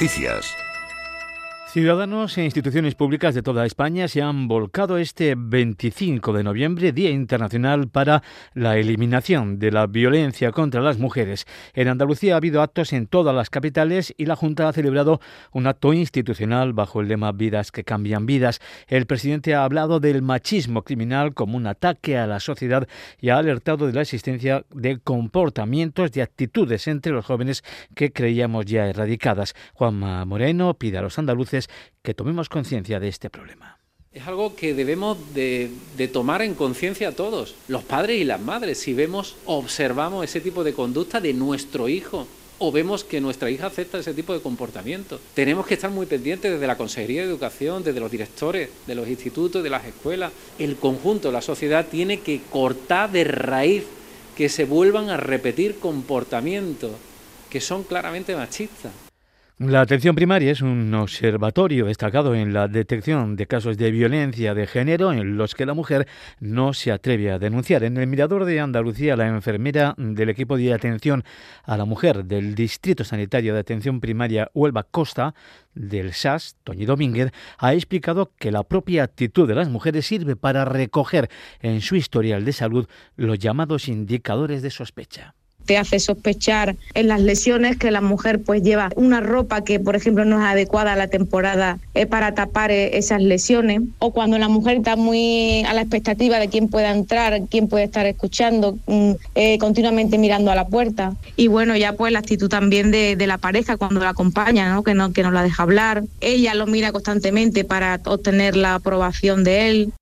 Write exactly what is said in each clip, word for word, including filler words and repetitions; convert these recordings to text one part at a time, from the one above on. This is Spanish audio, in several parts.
noticias. Ciudadanos e instituciones públicas de toda España se han volcado este veinticinco de noviembre, Día Internacional para la Eliminación de la Violencia contra las Mujeres. En Andalucía ha habido actos en todas las capitales y la Junta ha celebrado un acto institucional bajo el lema Vidas que cambian vidas. El presidente ha hablado del machismo criminal como un ataque a la sociedad y ha alertado de la existencia de comportamientos, de actitudes entre los jóvenes que creíamos ya erradicadas. Juanma Moreno pide a los andaluces que tomemos conciencia de este problema. Es algo que debemos de, de tomar en conciencia todos, los padres y las madres, si vemos, observamos ese tipo de conducta de nuestro hijo o vemos que nuestra hija acepta ese tipo de comportamiento. Tenemos que estar muy pendientes desde la Consejería de Educación, desde los directores de los institutos, de las escuelas. El conjunto de la sociedad tiene que cortar de raíz que se vuelvan a repetir comportamientos que son claramente machistas. La atención primaria es un observatorio destacado en la detección de casos de violencia de género en los que la mujer no se atreve a denunciar. En el Mirador de Andalucía, la enfermera del equipo de atención a la mujer del Distrito Sanitario de Atención Primaria Huelva Costa, del S A S, Toñi Domínguez, ha explicado que la propia actitud de las mujeres sirve para recoger en su historial de salud los llamados indicadores de sospecha. Te hace sospechar en las lesiones que la mujer pues lleva una ropa que, por ejemplo, no es adecuada a la temporada eh, para tapar eh, esas lesiones, o cuando la mujer está muy a la expectativa de quién pueda entrar, quién puede estar escuchando, eh, continuamente mirando a la puerta. Y bueno, ya pues la actitud también de, de la pareja cuando la acompaña, ¿no? Que no, que no la deja hablar. Ella lo mira constantemente para obtener la aprobación de él.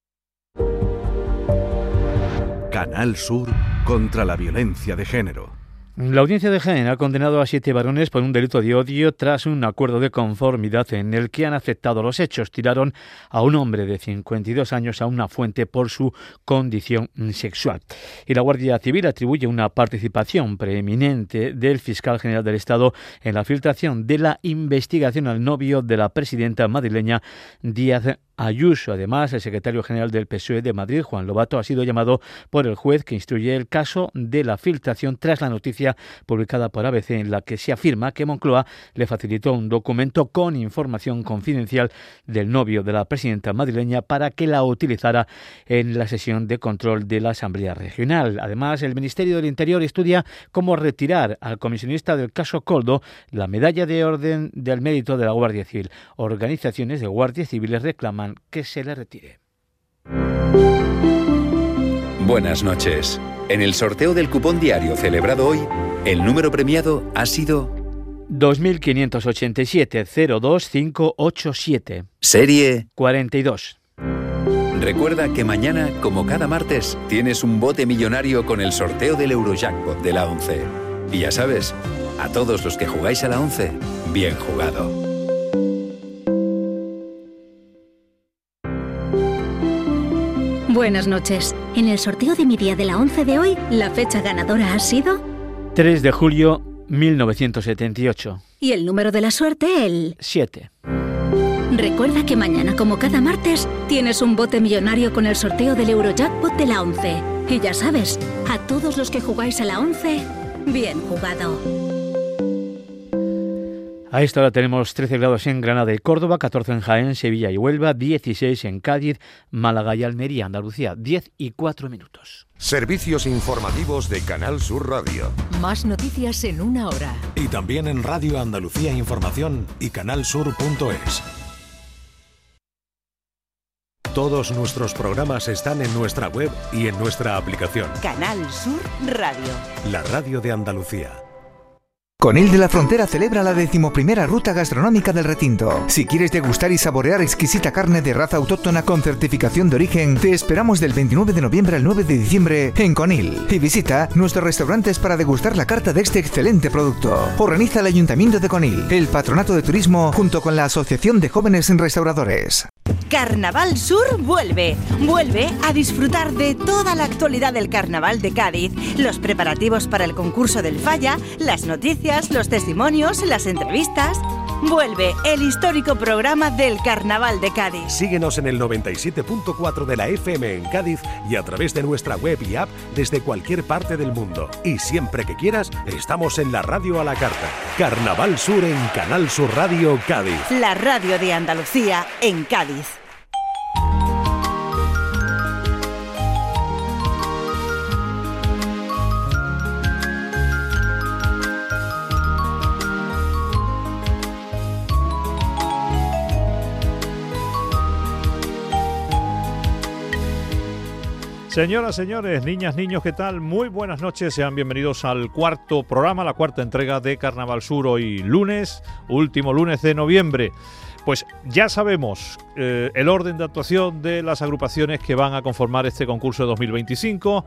Canal Sur contra la violencia de género. La Audiencia de Jaén ha condenado a siete varones por un delito de odio tras un acuerdo de conformidad en el que han aceptado los hechos. Tiraron a un hombre de cincuenta y dos años a una fuente por su condición sexual. Y la Guardia Civil atribuye una participación preeminente del fiscal general del Estado en la filtración de la investigación al novio de la presidenta madrileña Díaz Ayuso. Además, el secretario general del P S O E de Madrid, Juan Lobato, ha sido llamado por el juez que instruye el caso de la filtración tras la noticia publicada por A B C en la que se afirma que Moncloa le facilitó un documento con información confidencial del novio de la presidenta madrileña para que la utilizara en la sesión de control de la Asamblea Regional. Además, el Ministerio del Interior estudia cómo retirar al comisionista del caso Koldo la medalla de Orden del Mérito de la Guardia Civil. Organizaciones de guardias civiles reclaman que se le retire. Buenas noches. En el sorteo del cupón diario celebrado hoy, el número premiado ha sido dos mil quinientos ochenta y siete cero dos cinco ocho siete. Serie cuarenta y dos. Recuerda que mañana, como cada martes, tienes un bote millonario con el sorteo del Eurojackpot de la once. Y ya sabes, a todos los que jugáis a la once, bien jugado. Buenas noches. En el sorteo de mi día de la once de hoy, la fecha ganadora ha sido tres de julio mil novecientos setenta y ocho. Y el número de la suerte, el siete. Recuerda que mañana, como cada martes, tienes un bote millonario con el sorteo del Eurojackpot de la once. Y ya sabes, a todos los que jugáis a la once, bien jugado. A esta hora tenemos trece grados en Granada y Córdoba, catorce en Jaén, Sevilla y Huelva, dieciséis en Cádiz, Málaga y Almería, Andalucía, diez y cuatro minutos. Servicios informativos de Canal Sur Radio. Más noticias en una hora. Y también en Radio Andalucía Información y canalsur punto es. Todos nuestros programas están en nuestra web y en nuestra aplicación. Canal Sur Radio. La radio de Andalucía. Conil de la Frontera celebra la decimoprimera ruta gastronómica del retinto. Si quieres degustar y saborear exquisita carne de raza autóctona con certificación de origen, te esperamos del veintinueve de noviembre al nueve de diciembre en Conil. Y visita nuestros restaurantes para degustar la carta de este excelente producto. Organiza el Ayuntamiento de Conil, el Patronato de Turismo, junto con la Asociación de Jóvenes Restauradores. Carnaval Sur vuelve. Vuelve a disfrutar de toda la actualidad del Carnaval de Cádiz, los preparativos para el concurso del Falla, las noticias, los testimonios, las entrevistas. Vuelve el histórico programa del Carnaval de Cádiz. Síguenos en el noventa y siete punto cuatro de la F M en Cádiz y a través de nuestra web y app desde cualquier parte del mundo. Y siempre que quieras, estamos en la radio a la carta. Carnaval Sur en Canal Sur Radio Cádiz. La radio de Andalucía en Cádiz. Señoras, señores, niñas, niños, ¿qué tal? Muy buenas noches, sean bienvenidos al cuarto programa, la cuarta entrega de Carnaval Sur, hoy lunes, último lunes de noviembre. Pues ya sabemos eh, el orden de actuación de las agrupaciones que van a conformar este concurso de dos mil veinticinco.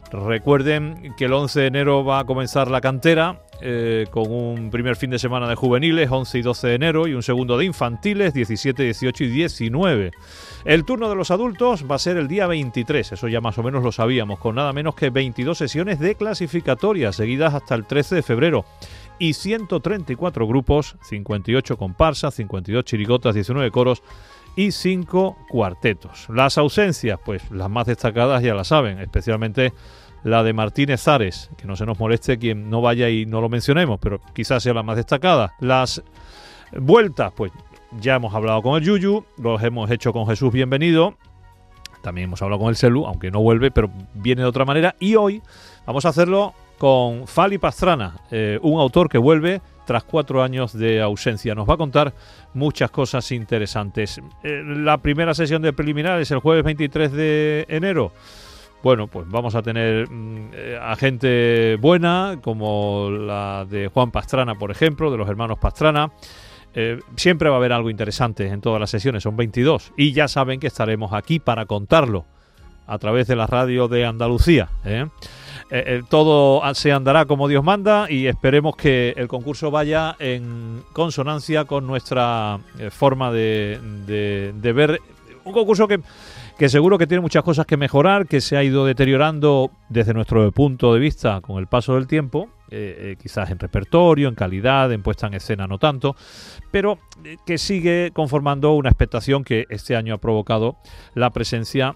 Recuerden que el once de enero va a comenzar la cantera eh, con un primer fin de semana de juveniles, once y doce de enero, y un segundo de infantiles, diecisiete, dieciocho y diecinueve. El turno de los adultos va a ser el día veintitrés, eso ya más o menos lo sabíamos, con nada menos que veintidós sesiones de clasificatoria seguidas hasta el trece de febrero. Y ciento treinta y cuatro grupos, cincuenta y ocho comparsas, cincuenta y dos chirigotas, diecinueve coros y cinco cuartetos. Las ausencias, pues las más destacadas ya las saben, especialmente la de Martínez Zares, que no se nos moleste quien no vaya y no lo mencionemos, pero quizás sea la más destacada. Las vueltas, pues ya hemos hablado con el Yuyu, los hemos hecho con Jesús Bienvenido, también hemos hablado con el Celu, aunque no vuelve, pero viene de otra manera, y hoy vamos a hacerlo con Fali Pastrana, eh, un autor que vuelve tras cuatro años de ausencia. Nos va a contar muchas cosas interesantes. Eh, la primera sesión de preliminares el jueves veintitrés de enero. Bueno, pues vamos a tener eh, a gente buena, como la de Juan Pastrana, por ejemplo, de los hermanos Pastrana. Eh, siempre va a haber algo interesante en todas las sesiones, son veintidós. Y ya saben que estaremos aquí para contarlo a través de la radio de Andalucía, ¿eh? Eh, eh, todo se andará como Dios manda y esperemos que el concurso vaya en consonancia con nuestra eh, forma de, de, de ver un concurso que, que seguro que tiene muchas cosas que mejorar, que se ha ido deteriorando desde nuestro punto de vista con el paso del tiempo, eh, eh, quizás en repertorio, en calidad, en puesta en escena no tanto, pero eh, que sigue conformando una expectación que este año ha provocado la presencia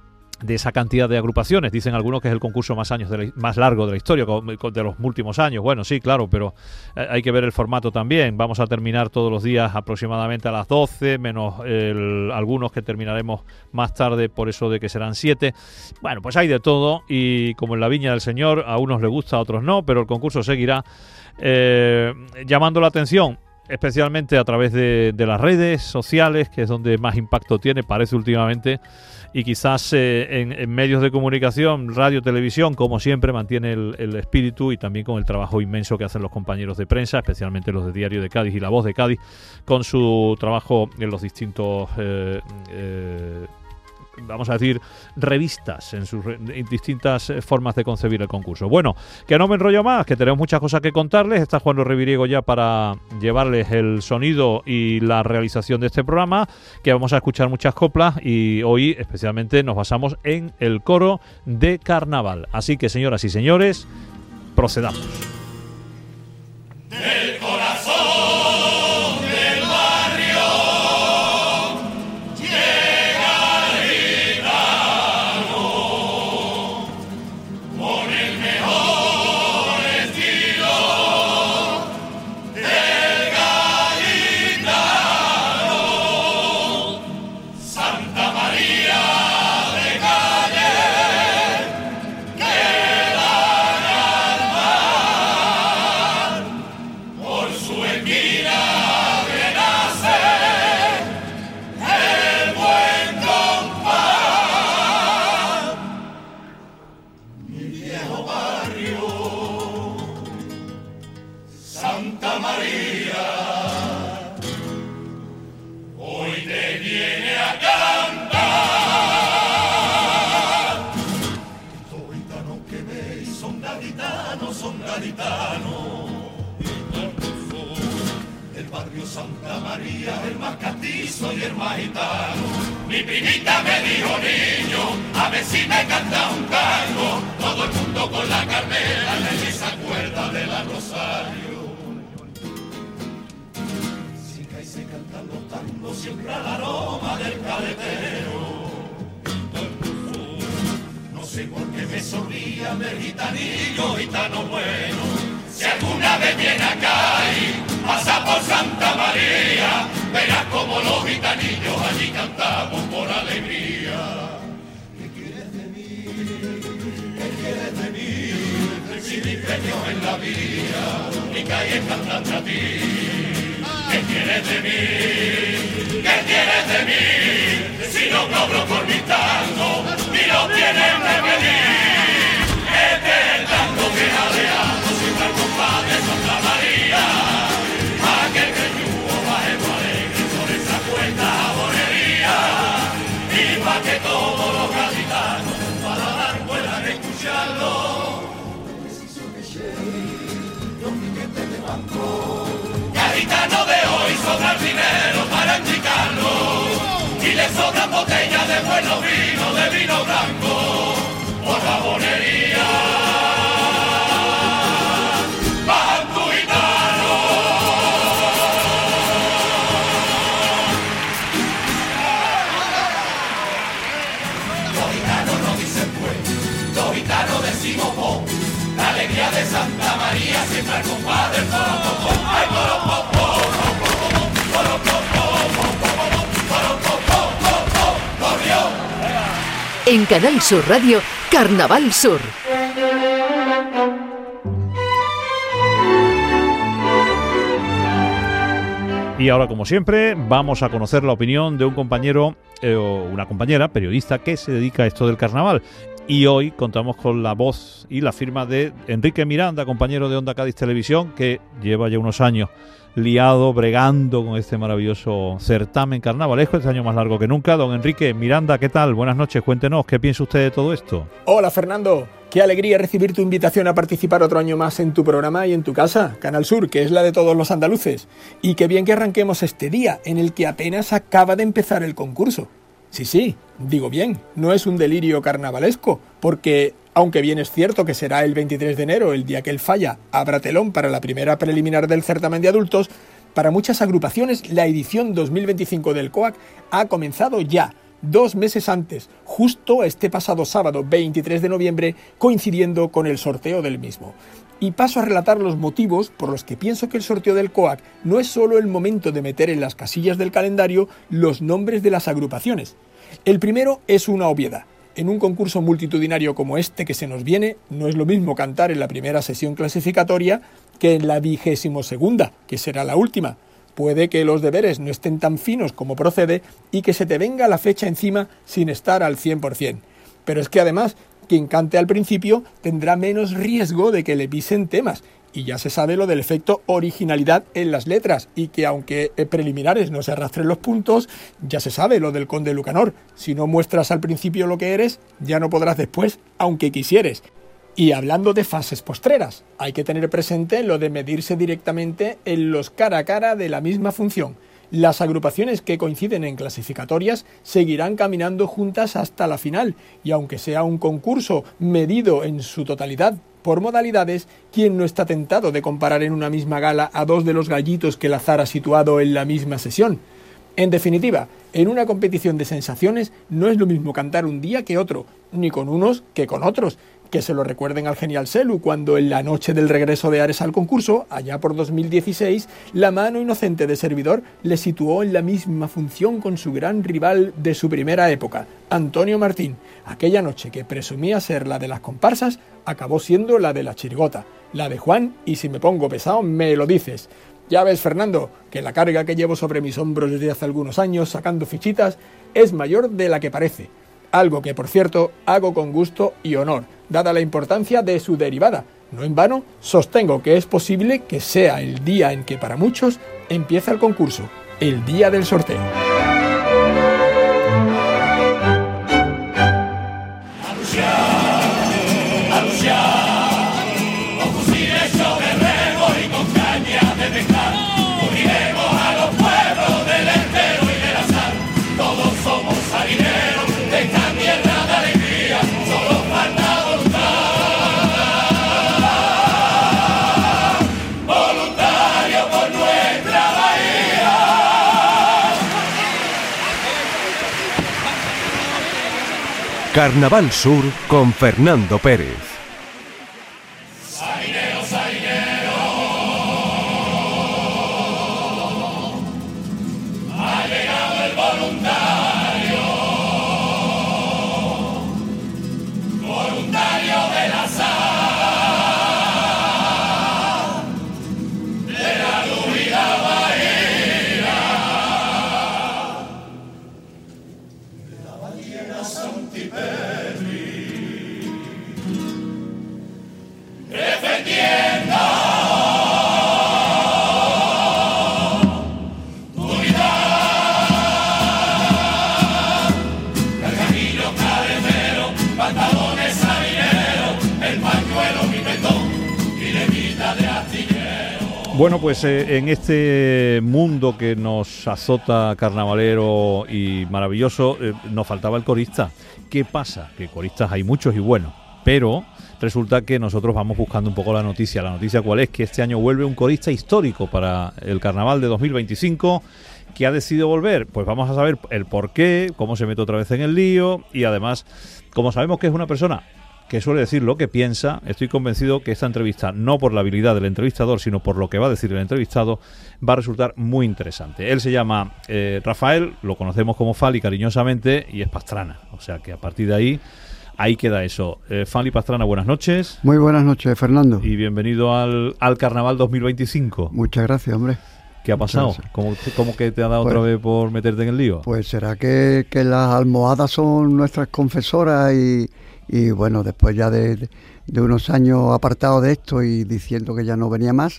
de esa cantidad de agrupaciones. Dicen algunos que es el concurso más años de la, más largo de la historia, de los últimos años. Bueno, sí, claro, pero hay que ver el formato también. Vamos a terminar todos los días aproximadamente a las doce, menos el, algunos que terminaremos más tarde, por eso de que serán siete. Bueno, pues hay de todo y como en la viña del Señor, a unos les gusta, a otros no, pero el concurso seguirá eh, llamando la atención, especialmente a través de, de las redes sociales, que es donde más impacto tiene, parece últimamente, y quizás eh, en, en medios de comunicación, radio, televisión, como siempre, mantiene el, el espíritu y también con el trabajo inmenso que hacen los compañeros de prensa, especialmente los de Diario de Cádiz y La Voz de Cádiz, con su trabajo en los distintos... Eh, eh, vamos a decir, revistas en sus re en distintas formas de concebir el concurso. Bueno, que no me enrollo más, que tenemos muchas cosas que contarles. Está Juan Reviriego ya para llevarles el sonido y la realización de este programa, que vamos a escuchar muchas coplas y hoy especialmente nos basamos en el coro de carnaval. Así que, señoras y señores, procedamos. Del corazón soy el más gitano. Mi primita me dijo, niño, a ver si me canta un tango. Todo el mundo con la carnera, nadie se acuerda de la Rosario. siempre al aroma del caletero. No sé por qué me sorbía el gitanillo, gitano bueno. Si alguna vez viene acá y pasa por Santa María, verás como los gitanillos allí cantamos por alegría. ¿Qué quieres de mí? ¿Qué quieres de mí? Si mis premios en la vía, mi calle cantante a ti. ¿Qué quieres de mí? ¿Qué quieres de mí? Si no cobro por mi tango, ni lo tienen que pedir. Este es el tango que jaleamos siempre al compás de Santa María. Aquel que yugo bajemos alegre por esa cuenta jabonería. Y pa' que todos los gaditanos para dar puedan escucharlo. Preciso que llegue los billetes de banco. Gaditanos de hoy sobran dinero para enchicarlo. Y le sobran botellas de buenos vinos, de vino blanco, por jabonería. Banco gitano. Los gitanos no dicen pues, los gitanos decimos po. La alegría de Santa María siempre al compás del coro. ¡Ay, coro! En Canal Sur Radio, Carnaval Sur. Y ahora, como siempre, vamos a conocer la opinión de un compañero eh, o una compañera periodista que se dedica a esto del carnaval. Y hoy contamos con la voz y la firma de Enrique Miranda, compañero de Onda Cádiz Televisión, que lleva ya unos años liado, bregando con este maravilloso certamen carnavalesco, este año más largo que nunca. Don Enrique Miranda, ¿qué tal? Buenas noches, cuéntenos, ¿qué piensa usted de todo esto? Hola Fernando, qué alegría recibir tu invitación a participar otro año más en tu programa y en tu casa, Canal Sur, que es la de todos los andaluces. Y qué bien que arranquemos este día, en el que apenas acaba de empezar el concurso. Sí, sí, digo bien, no es un delirio carnavalesco, porque aunque bien es cierto que será el veintitrés de enero, el día que el Falla abra telón para la primera preliminar del certamen de adultos, para muchas agrupaciones la edición dos mil veinticinco del C O A C ha comenzado ya, dos meses antes, justo este pasado sábado veintitrés de noviembre, coincidiendo con el sorteo del mismo. Y paso a relatar los motivos por los que pienso que el sorteo del C O A C no es solo el momento de meter en las casillas del calendario los nombres de las agrupaciones. El primero es una obviedad. En un concurso multitudinario como este que se nos viene, no es lo mismo cantar en la primera sesión clasificatoria que en la vigésimo segunda, que será la última. Puede que los deberes no estén tan finos como procede y que se te venga la fecha encima sin estar al cien por cien. Pero es que además, quien cante al principio tendrá menos riesgo de que le pisen temas. Y ya se sabe lo del efecto originalidad en las letras, y que aunque preliminares no se arrastren los puntos, ya se sabe lo del conde Lucanor. Si no muestras al principio lo que eres, ya no podrás después, aunque quisieres. Y hablando de fases postreras, hay que tener presente lo de medirse directamente en los cara a cara de la misma función. Las agrupaciones que coinciden en clasificatorias seguirán caminando juntas hasta la final, y aunque sea un concurso medido en su totalidad por modalidades, ¿quién no está tentado de comparar en una misma gala a dos de los gallitos que el azar ha situado en la misma sesión? En definitiva, en una competición de sensaciones no es lo mismo cantar un día que otro, ni con unos que con otros. Que se lo recuerden al genial Selu cuando en la noche del regreso de Ares al concurso, allá por dos mil dieciséis, la mano inocente de servidor le situó en la misma función con su gran rival de su primera época, Antonio Martín. Aquella noche que presumía ser la de las comparsas, acabó siendo la de la chirigota, la de Juan, y si me pongo pesado me lo dices. Ya ves, Fernando, que la carga que llevo sobre mis hombros desde hace algunos años sacando fichitas es mayor de la que parece. Algo que, por cierto, hago con gusto y honor, dada la importancia de su derivada. No en vano, sostengo que es posible que sea el día en que para muchos empieza el concurso, el día del sorteo. Carnaval Sur con Fernando Pérez. Bueno, pues eh, en este mundo que nos azota carnavalero y maravilloso, eh, nos faltaba el corista. ¿Qué pasa? Que coristas hay muchos y buenos, pero resulta que nosotros vamos buscando un poco la noticia. ¿La noticia cuál es? Que este año vuelve un corista histórico para el carnaval de dos mil veinticinco. ¿Que ha decidido volver? Pues vamos a saber el por qué, cómo se mete otra vez en el lío y además, como sabemos que es una persona que suele decir lo que piensa, estoy convencido que esta entrevista, no por la habilidad del entrevistador, sino por lo que va a decir el entrevistado, va a resultar muy interesante. Él se llama eh, Rafael, lo conocemos como Fali cariñosamente, y es Pastrana. O sea que a partir de ahí, ahí queda eso. Eh, Fali Pastrana, buenas noches. Muy buenas noches, Fernando. Y bienvenido al, al Carnaval dos mil veinticinco. Muchas gracias, hombre. ¿Qué ha pasado? ¿Cómo, ¿Cómo que te ha dado pues, otra vez por meterte en el lío? Pues será que, que las almohadas son nuestras confesoras y... Y bueno, después ya de, de unos años apartado de esto y diciendo que ya no venía más,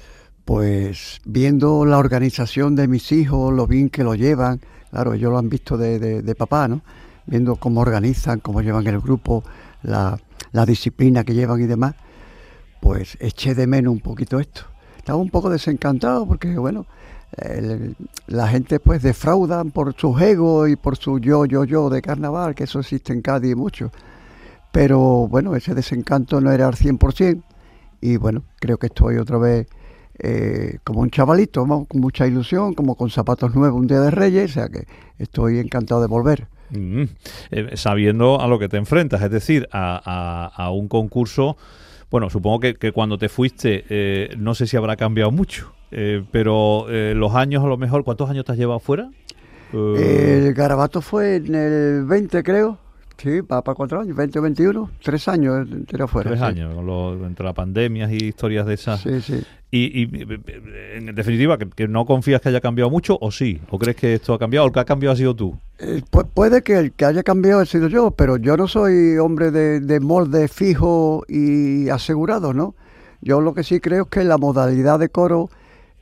pues viendo la organización de mis hijos, lo bien que lo llevan, claro, ellos lo han visto de, de, de papá, ¿no? Viendo cómo organizan, cómo llevan el grupo, la, la disciplina que llevan y demás, pues eché de menos un poquito esto. Estaba un poco desencantado porque, bueno, el, la gente pues defraudan por sus egos y por su yo, yo, yo de carnaval, que eso existe en Cádiz mucho. Pero bueno, ese desencanto no era al cien por ciento y bueno, creo que estoy otra vez eh, como un chavalito, ¿no? Con mucha ilusión, como con zapatos nuevos un día de Reyes, o sea que estoy encantado de volver. Mm, eh, sabiendo a lo que te enfrentas, es decir, a, a, a un concurso, bueno, supongo que, que cuando te fuiste, eh, no sé si habrá cambiado mucho, eh, pero eh, los años a lo mejor, ¿cuántos años te has llevado fuera? Uh... El Garabato fue en el veinte, creo. Sí, para, para cuatro años, veinte o veintiuno, tres años entero afuera. Tres sí. años, con lo, entre las pandemias y historias de esas. Sí, sí. Y, y en definitiva, que, que no confías que haya cambiado mucho, ¿o sí? ¿O crees que esto ha cambiado? ¿O el que ha cambiado ha sido tú? Eh, pu- puede que el que haya cambiado ha sido yo, pero yo no soy hombre de, de molde fijo y asegurado, ¿no? Yo lo que sí creo es que la modalidad de coro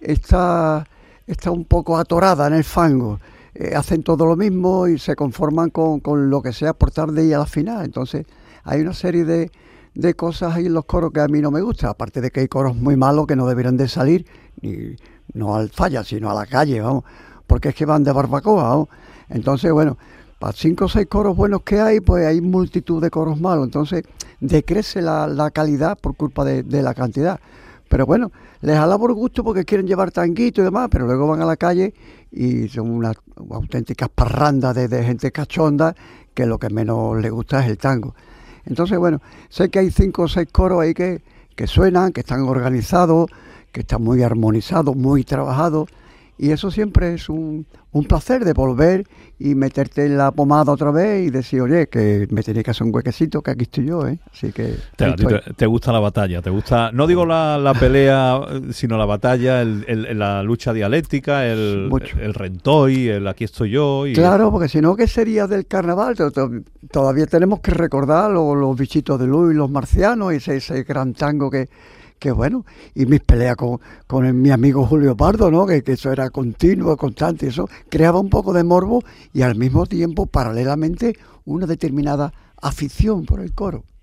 está, está un poco atorada en el fango. Eh, hacen todo lo mismo y se conforman con, con lo que sea por tarde y a la final. Entonces hay una serie de, de cosas ahí en los coros que a mí no me gustan, aparte de que hay coros muy malos que no deberían de salir, ni no al falla, sino a la calle, vamos, porque es que van de barbacoa, vamos. Entonces, bueno, para cinco o seis coros buenos que hay, pues hay multitud de coros malos, entonces decrece la, la calidad por culpa de, de la cantidad. Pero bueno, les jala por gusto porque quieren llevar tanguito y demás, pero luego van a la calle y son unas auténticas parrandas de, de gente cachonda que lo que menos les gusta es el tango. Entonces, bueno, sé que hay cinco o seis coros ahí que, que suenan, que están organizados, que están muy armonizados, muy trabajados, y eso siempre es un, un placer de volver y meterte en la pomada otra vez y decir, oye, que me tenía que hacer un huequecito, que aquí estoy yo, ¿eh? Así que... Te, te, te gusta la batalla, te gusta, no digo la, la pelea, sino la batalla, el, el, la lucha dialéctica, el, el rentoy, el aquí estoy yo. Y claro, porque si no, ¿qué sería del carnaval? Todavía tenemos que recordar los, los bichitos de luz y los marcianos, y ese, ese gran tango que... que bueno, y mis peleas con, con el, mi amigo Julio Pardo, ¿no? Que, que eso era continuo, constante, y eso creaba un poco de morbo y al mismo tiempo, paralelamente, una determinada afición por el coro.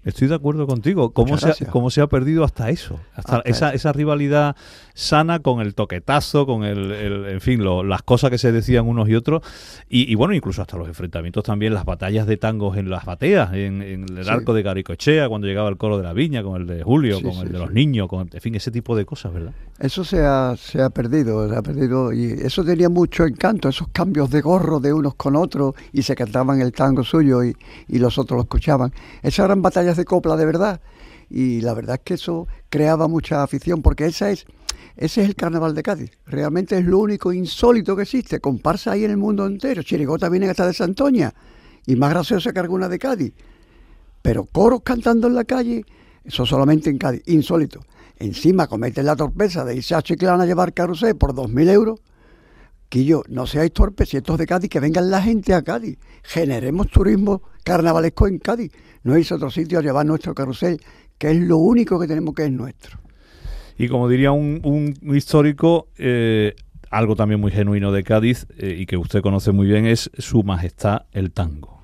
Estoy de acuerdo contigo. ¿Cómo se, ha, ¿Cómo se ha perdido hasta eso? Hasta, hasta esa, esa rivalidad sana con el toquetazo, con el, el en fin, lo, las cosas que se decían unos y otros. Y, y bueno, incluso hasta los enfrentamientos también, las batallas de tangos en las bateas, en, en el sí. arco de Garicoechea, cuando llegaba el coro de la Viña, con el de Julio, sí, con sí, el de sí. los niños, con, en fin, ese tipo de cosas, ¿verdad? Eso se ha, se ha perdido, se ha perdido. Y eso tenía mucho encanto, esos cambios de gorro de unos con otros, y se cantaban el tango suyo y, y los otros lo escuchaban. Esas eran batallas de copla de verdad, y la verdad es que eso creaba mucha afición, porque esa es ese es el carnaval de Cádiz. Realmente es lo único insólito que existe. Comparsa ahí en el mundo entero. Chirigota viene hasta de Santoña, y más graciosa que alguna de Cádiz. Pero coros cantando en la calle, eso solamente en Cádiz, insólito. Encima cometen la torpeza de irse a Chiclana a llevar carrusel por dos mil euros. Quillo, no seáis torpes, si esto es de Cádiz, que vengan la gente a Cádiz. Generemos turismo carnavalesco en Cádiz. No irse a otro sitio a llevar nuestro carrusel, que es lo único que tenemos que es nuestro. Y como diría un, un histórico, eh, algo también muy genuino de Cádiz, eh, y que usted conoce muy bien, es Su Majestad el tango.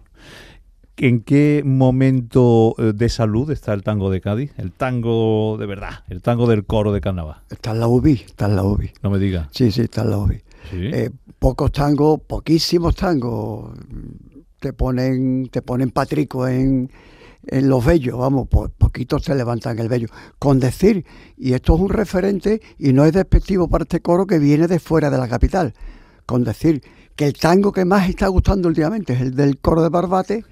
¿En qué momento de salud está el tango de Cádiz? El tango de verdad, el tango del coro de carnaval. Está en la U B I, está en la U B I. No me diga. Sí, sí, está en la U B I. ¿Sí? Eh, pocos tangos, poquísimos tangos te ponen te ponen patrico en, en los vellos, vamos, po, poquitos te levantan el vello. Con decir, y esto es un referente y no es despectivo para este coro que viene de fuera de la capital, con decir que el tango que más está gustando últimamente es el del coro de Barbate.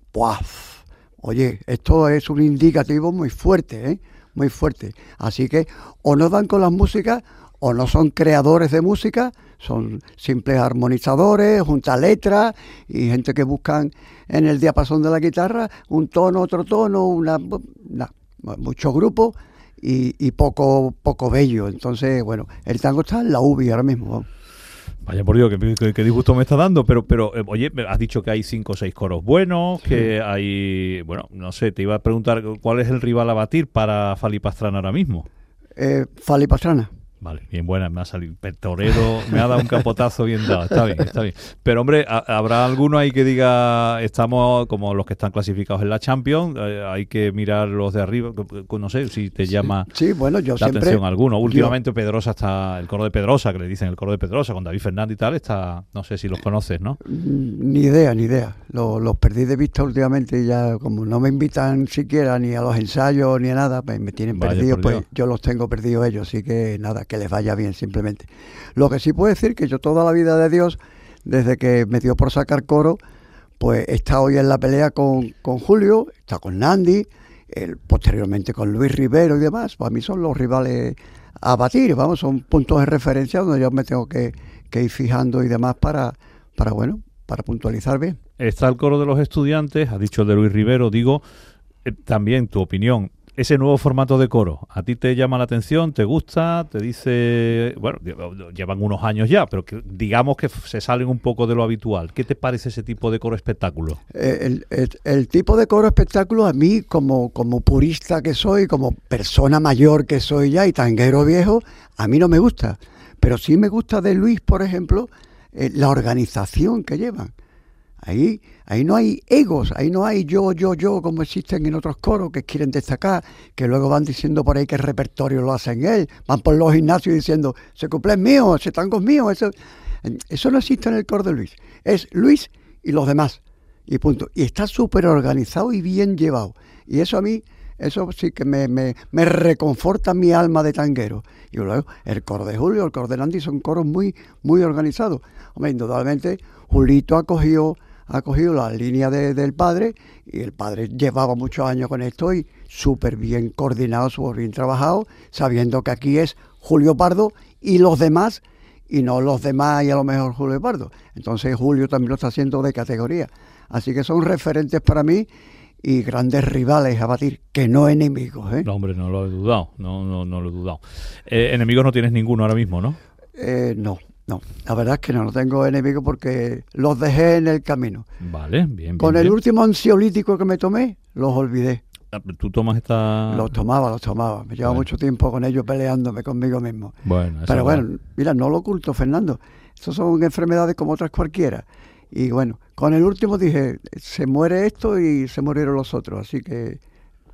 ¡Puaf! Oye, esto es un indicativo muy fuerte, ¿eh? Muy fuerte. Así que o no dan con las músicas, o no son creadores de música, son simples armonizadores, junta letras y gente que buscan en el diapasón de la guitarra un tono, otro tono, una, una muchos grupos y, y poco poco bello. Entonces, bueno, el tango está en la U B I ahora mismo. Vaya por Dios, qué, qué, qué disgusto me está dando, pero, pero eh, oye, has dicho que hay cinco o seis coros buenos, sí. que hay, bueno, no sé, te iba a preguntar cuál es el rival a batir para Fali Pastrana ahora mismo. Eh, Fali Pastrana. Vale, bien buena, me ha salido torero, me ha dado un capotazo bien dado, está bien, está bien. Pero hombre, a, habrá alguno ahí que diga, estamos como los que están clasificados en la Champions, eh, hay que mirar los de arriba, no sé si te llama sí, sí, bueno, yo la siempre, atención alguno. Últimamente yo, Pedrosa está, el coro de Pedrosa, que le dicen el coro de Pedrosa, con David Fernández y tal, está, no sé si los conoces, ¿no? Ni idea, ni idea, los, los perdí de vista últimamente y ya como no me invitan siquiera ni a los ensayos ni a nada, pues me tienen Vaya perdidos, pues yo los tengo perdidos ellos, así que nada, que les vaya bien simplemente. Lo que sí puedo decir que yo toda la vida de Dios, desde que me dio por sacar coro, pues está hoy en la pelea con, con Julio, está con Nandi, el, posteriormente con Luis Rivero y demás. Para mí son los rivales a batir, vamos, son puntos de referencia donde yo me tengo que, que ir fijando y demás para, para, bueno, para puntualizar bien. Está el coro de los estudiantes, has dicho el de Luis Rivero, digo, eh, también tu opinión. Ese nuevo formato de coro, ¿a ti te llama la atención? ¿Te gusta? ¿Te dice...? Bueno, llevan unos años ya, pero que digamos que se salen un poco de lo habitual. ¿Qué te parece ese tipo de coro espectáculo? Eh, el, el, el tipo de coro espectáculo a mí, como, como purista que soy, como persona mayor que soy ya y tanguero viejo, a mí no me gusta. Pero sí me gusta de Luis, por ejemplo, eh, la organización que llevan. Ahí, ahí no hay egos, ahí no hay yo, yo, yo, como existen en otros coros que quieren destacar, que luego van diciendo por ahí que el repertorio lo hacen él, van por los gimnasios diciendo, ese cuplé es mío, ese tango es mío, eso, eso no existe en el coro de Luis, es Luis y los demás, y punto, y está súper organizado y bien llevado, y eso a mí, eso sí que me, me, me reconforta mi alma de tanguero. Y luego el coro de Julio, el coro de Nandi son coros muy, muy organizados. Hombre, indudablemente, Julito ha cogido ha cogido la línea de, del padre, y el padre llevaba muchos años con esto y súper bien coordinado, súper bien trabajado, sabiendo que aquí es Julio Pardo y los demás, y no los demás y a lo mejor Julio Pardo. Entonces Julio también lo está haciendo de categoría. Así que son referentes para mí y grandes rivales a batir, que no enemigos, ¿eh? No, hombre, no lo he dudado, no, no, no lo he dudado. Eh, enemigos no tienes ninguno ahora mismo, ¿no? Eh, no. No, la verdad es que no, no tengo enemigos porque los dejé en el camino. Vale, bien, bien. Con bien. el último ansiolítico que me tomé, los olvidé. ¿Tú tomas esta...? Los tomaba, los tomaba. Me llevaba bueno. mucho tiempo con ellos peleándome conmigo mismo. Bueno, eso Pero va. bueno, mira, no lo oculto, Fernando. Estas son enfermedades como otras cualquiera. Y bueno, con el último dije, se muere esto y se murieron los otros. Así que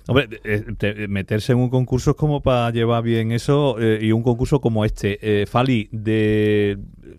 Hombre, eh, te, meterse en un concurso es como para llevar bien eso, eh, y un concurso como este. Eh, Fali, de,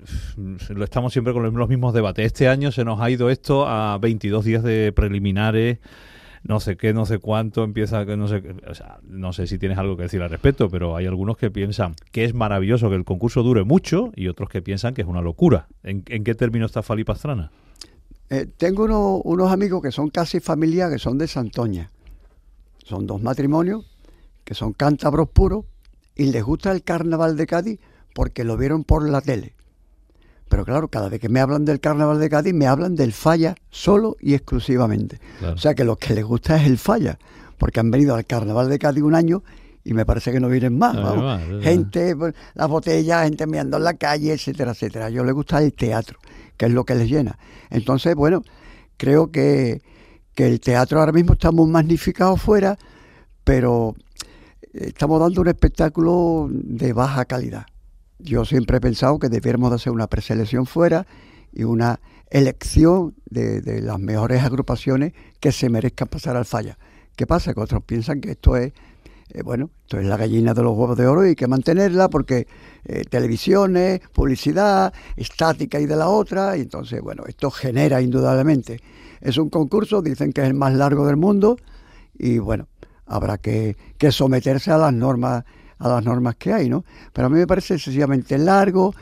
lo estamos siempre con los mismos debates. Este año se nos ha ido esto a veintidós días de preliminares, no sé qué, no sé cuánto, empieza, no sé, o sea, no sé si tienes algo que decir al respecto, pero hay algunos que piensan que es maravilloso que el concurso dure mucho y otros que piensan que es una locura. ¿En, en qué término está Fali Pastrana? Eh, tengo uno, unos amigos que son casi familia, que son de Santoña. Son dos matrimonios que son cántabros puros y les gusta el carnaval de Cádiz porque lo vieron por la tele. Pero claro, cada vez que me hablan del carnaval de Cádiz, me hablan del Falla solo y exclusivamente. Claro. O sea que lo que les gusta es el Falla, porque han venido al carnaval de Cádiz un año y me parece que no vienen más. No, vamos. No, no, no. Gente, las botellas, gente mirando en la calle, etcétera, etcétera. A ellos les gusta el teatro, que es lo que les llena. Entonces, bueno, creo que, que el teatro ahora mismo está muy magnificado fuera, pero estamos dando un espectáculo de baja calidad. Yo siempre he pensado que debiéramos de hacer una preselección fuera y una elección de, de las mejores agrupaciones que se merezcan pasar al Falla. ¿Qué pasa? Que otros piensan que esto es, eh, bueno, esto es la gallina de los huevos de oro y hay que mantenerla porque eh, televisiones, publicidad, estática y de la otra, y entonces, bueno, esto genera indudablemente. Es un concurso, dicen que es el más largo del mundo y, bueno, habrá que, que someterse a las normas a las normas que hay, ¿no? Pero a mí me parece excesivamente largo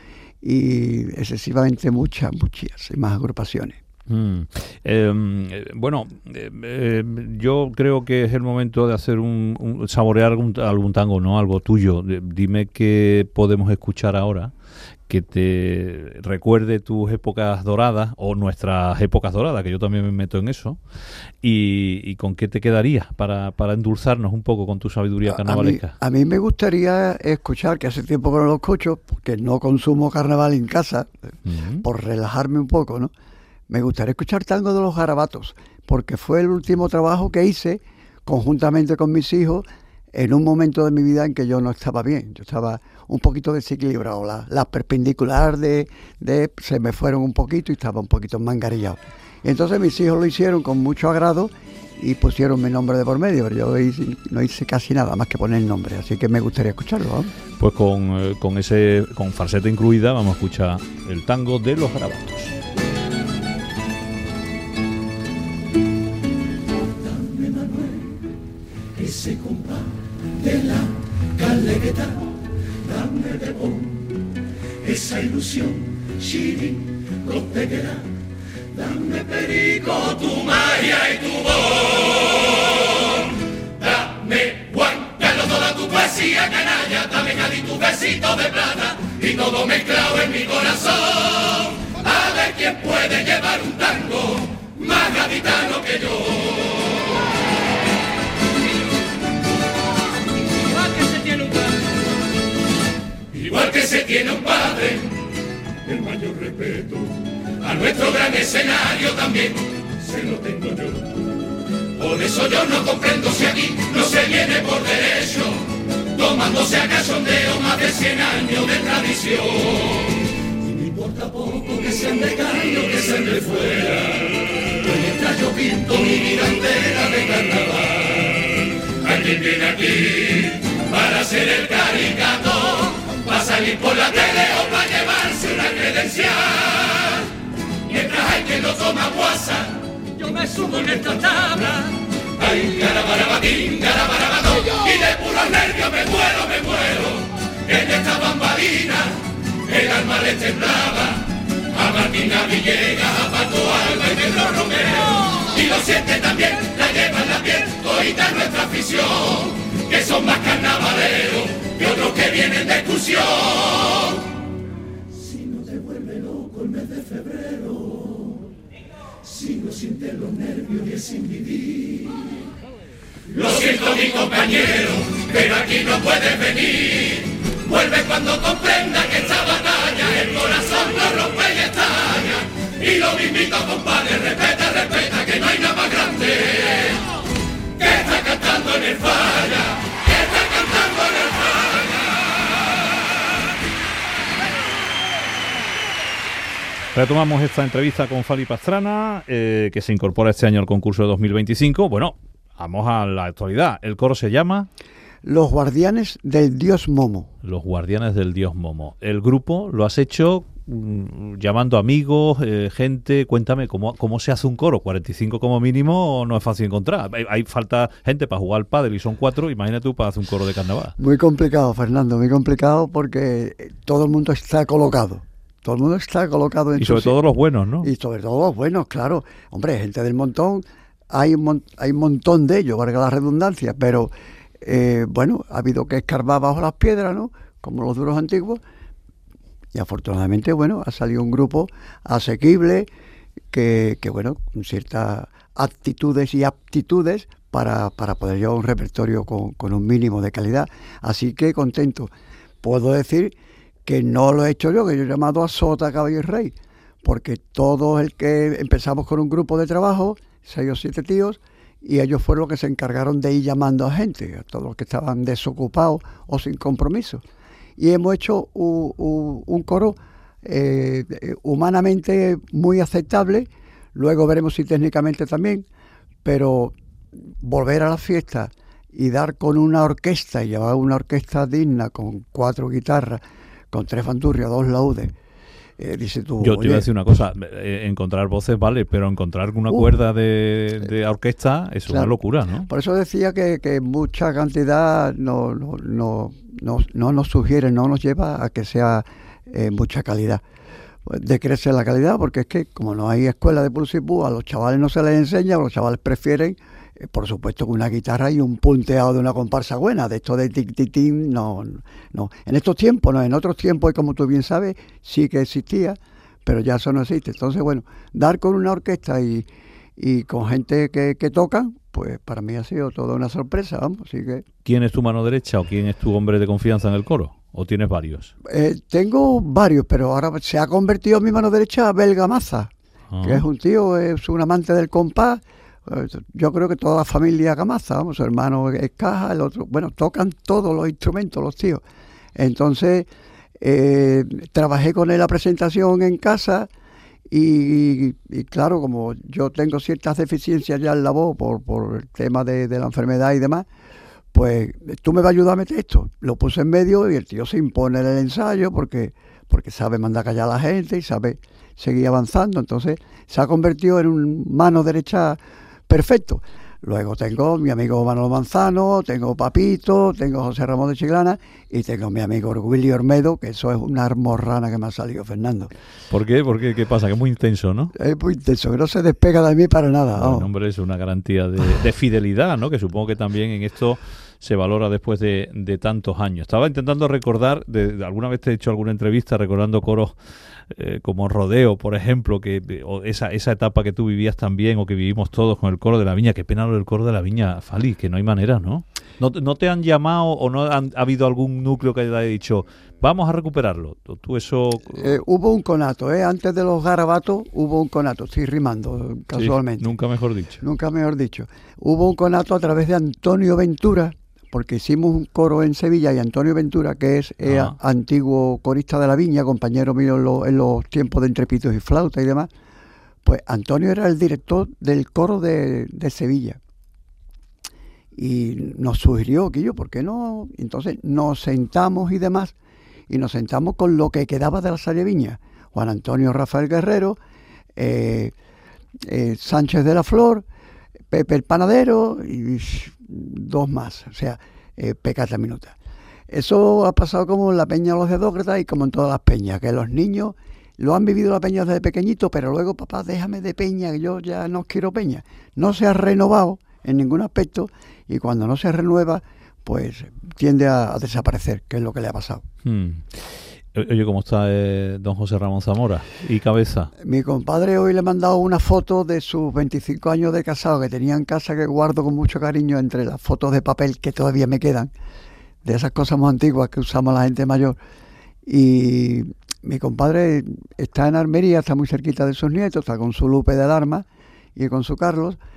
y excesivamente muchas, muchas más agrupaciones. Mm. Eh, bueno, eh, eh, yo creo que es el momento de hacer un, un saborear algún, algún tango, ¿no? Algo tuyo. Dime qué podemos escuchar ahora que te recuerde tus épocas doradas o nuestras épocas doradas, que yo también me meto en eso, y, y con qué te quedarías para, para endulzarnos un poco con tu sabiduría carnavalesca. A mí, a mí me gustaría escuchar, que hace tiempo que no lo escucho, porque no consumo carnaval en casa, uh-huh. por relajarme un poco, ¿no? Me gustaría escuchar Tango de los Garabatos, porque fue el último trabajo que hice conjuntamente con mis hijos en un momento de mi vida en que yo no estaba bien. Yo estaba un poquito desequilibrado. Las la perpendicular de, de se me fueron un poquito y estaba un poquito mangarillado. Y entonces mis hijos lo hicieron con mucho agrado y pusieron mi nombre de por medio, pero yo hice, no hice casi nada más que poner el nombre, así que me gustaría escucharlo, ¿no? Pues con, eh, con ese con falseta incluida vamos a escuchar el Tango de los Garabatos. Dame, Manuel, ese compás de la caleta, dame de vos esa ilusión, Chiri, Costeguera, dame perico, tu magia y tu voz, dame Juan Carlos, toda tu poesía canalla, dame Cádiz tu besito de plata y todo mezclado en mi corazón, a ver quién puede llevar un tango más gaditano que yo. Igual que se tiene un padre, el mayor respeto a nuestro gran escenario también se lo tengo yo. Por eso yo no comprendo si aquí no se viene por derecho, tomándose a cachondeo más de cien años de tradición. Y no importa poco que sean de caño, que sean de fuera, pues mientras yo pinto mi bandera de carnaval, hay quien viene aquí para ser el caricato, para salir por la tele o para llevarse una credencial. Mientras hay quien lo toma guasa, yo me subo en esta tabla. Ay, garabarabatín, garabarabadón, y de puros nervios me muero, me muero. En esta bambalina el alma le temblaba a Martina Villegas, a Paco Alba y Pedro Romero. Y lo siente también, la lleva en la piel, todita nuestra afición, que son más carnavaleros que otros que vienen de excursión. Si no te vuelve loco el mes de febrero, si no sientes los nervios y es sin vivir. Lo siento mi compañero, pero aquí no puedes venir. Vuelve cuando comprenda que esta batalla el corazón no rompe y estalla. Y lo mismito compadre, respeta, respeta, que no hay nada más grande que está cantando en el Falla, que está cantando en el Falla. Retomamos esta entrevista con Fali Pastrana, eh, que se incorpora este año al concurso de dos mil veinticinco. Bueno, vamos a la actualidad. El coro se llama... Los Guardianes del Dios Momo. Los Guardianes del Dios Momo. El grupo lo has hecho mmm, llamando amigos, eh, gente. Cuéntame, ¿cómo, ¿cómo se hace un coro? cuarenta y cinco como mínimo no es fácil encontrar. Hay, hay falta gente para jugar al pádel y son cuatro. Imagínate tú para hacer un coro de carnaval. Muy complicado, Fernando, muy complicado porque todo el mundo está colocado. Todo el mundo está colocado en Y sobre todo los buenos, ¿no? Y sobre todo los buenos, claro. Hombre, gente del montón, hay un, mon- hay un montón de ellos, valga la redundancia, pero... Eh, bueno, ha habido que escarbar bajo las piedras, ¿no? Como los duros antiguos, y afortunadamente, bueno, ha salido un grupo asequible que, que bueno, con ciertas actitudes y aptitudes para, para poder llevar un repertorio con, con un mínimo de calidad. Así que contento. Puedo decir que no lo he hecho yo, que yo he llamado a Sota, Caballo y Rey, porque todo el que empezamos con un grupo de trabajo, seis o siete tíos, y ellos fueron los que se encargaron de ir llamando a gente, a todos los que estaban desocupados o sin compromiso. Y hemos hecho un, un, un coro eh, humanamente muy aceptable, luego veremos si técnicamente también, pero volver a la fiesta y dar con una orquesta, y llevar una orquesta digna, con cuatro guitarras, con tres bandurrias, dos laudes. Eh, dice tú, Yo te iba a decir una cosa, eh, encontrar voces vale, pero encontrar una uh, cuerda de, de orquesta es claro, una locura, ¿no? Por eso decía que, que mucha cantidad no, no, no, no, no nos sugiere, no nos lleva a que sea eh, mucha calidad. Decrece la calidad porque es que como no hay escuela de pulso y púa, a los chavales no se les enseña, los chavales prefieren, eh, por supuesto, con una guitarra y un punteado de una comparsa buena, de esto de tic tic tic, no, no. En estos tiempos, no, en otros tiempos, y como tú bien sabes, sí que existía, pero ya eso no existe. Entonces, bueno, dar con una orquesta y, y con gente que, que toca, pues para mí ha sido toda una sorpresa, vamos, así que... ¿Quién es tu mano derecha o quién es tu hombre de confianza en el coro? ¿O tienes varios? Eh, tengo varios, pero ahora se ha convertido en mi mano derecha a Belga Maza, ah. que es un tío, es un amante del compás. Yo creo que toda la familia Camaza, vamos, su hermano es caja, el otro, bueno, tocan todos los instrumentos los tíos. Entonces, eh, trabajé con él la presentación en casa y, y claro, como yo tengo ciertas deficiencias ya en la voz por, por el tema de, de la enfermedad y demás, pues tú me vas a ayudar a meter esto. Lo puse en medio y el tío se impone en el ensayo porque, porque sabe mandar callar a la gente y sabe seguir avanzando. Entonces se ha convertido en un mano derecha perfecto. Luego tengo mi amigo Manolo Manzano, tengo Papito, tengo José Ramón de Chiclana y tengo mi amigo Willy Ormedo, que eso es una almorrana que me ha salido, Fernando. ¿Por qué? ¿Por qué? ¿Qué pasa? Que es muy intenso, ¿no? Es muy intenso, que no se despega de mí para nada. Bueno, hombre, es una garantía de, de fidelidad, ¿no? Que supongo que también en esto se valora después de, de tantos años. Estaba intentando recordar, de, de, alguna vez te he hecho alguna entrevista recordando coros eh, como Rodeo, por ejemplo, que o esa esa etapa que tú vivías también o que vivimos todos con el coro de la Viña. Qué pena lo del coro de la Viña, Fali, que no hay manera, ¿no? ¿No, no te han llamado o no han, ha habido algún núcleo que haya dicho vamos a recuperarlo? ¿Tú eso...? Eh, hubo un conato, ¿eh? Antes de los garabatos hubo un conato, estoy rimando casualmente. Sí, nunca mejor dicho. Nunca mejor dicho. Hubo un conato a través de Antonio Ventura, porque hicimos un coro en Sevilla y Antonio Ventura, que es eh, ah. antiguo corista de la Viña, compañero mío en, lo, en los tiempos de Entrepitos y Flauta y demás, pues Antonio era el director del coro de, de Sevilla. Y nos sugirió que yo, ¿por qué no? Entonces nos sentamos y demás, y nos sentamos con lo que quedaba de la Salle Viña. Juan Antonio Rafael Guerrero, eh, eh, Sánchez de la Flor, Pepe el Panadero y dos más, o sea, eh, pecata minuta. Eso ha pasado como en la Peña de los Dedócratas y como en todas las peñas, que los niños lo han vivido la peña desde pequeñito, pero luego, papá, déjame de peña, que yo ya no quiero peña. No se ha renovado en ningún aspecto y cuando no se renueva, pues tiende a, a desaparecer, que es lo que le ha pasado. Hmm. Oye, ¿cómo está eh, don José Ramón Zamora y Cabeza? Mi compadre hoy le he mandado una foto de sus veinticinco años de casado que tenía en casa, que guardo con mucho cariño entre las fotos de papel que todavía me quedan, de esas cosas muy antiguas que usamos la gente mayor. Y mi compadre está en Almería, está muy cerquita de sus nietos, está con su Lupe del Arma y con su Carlos.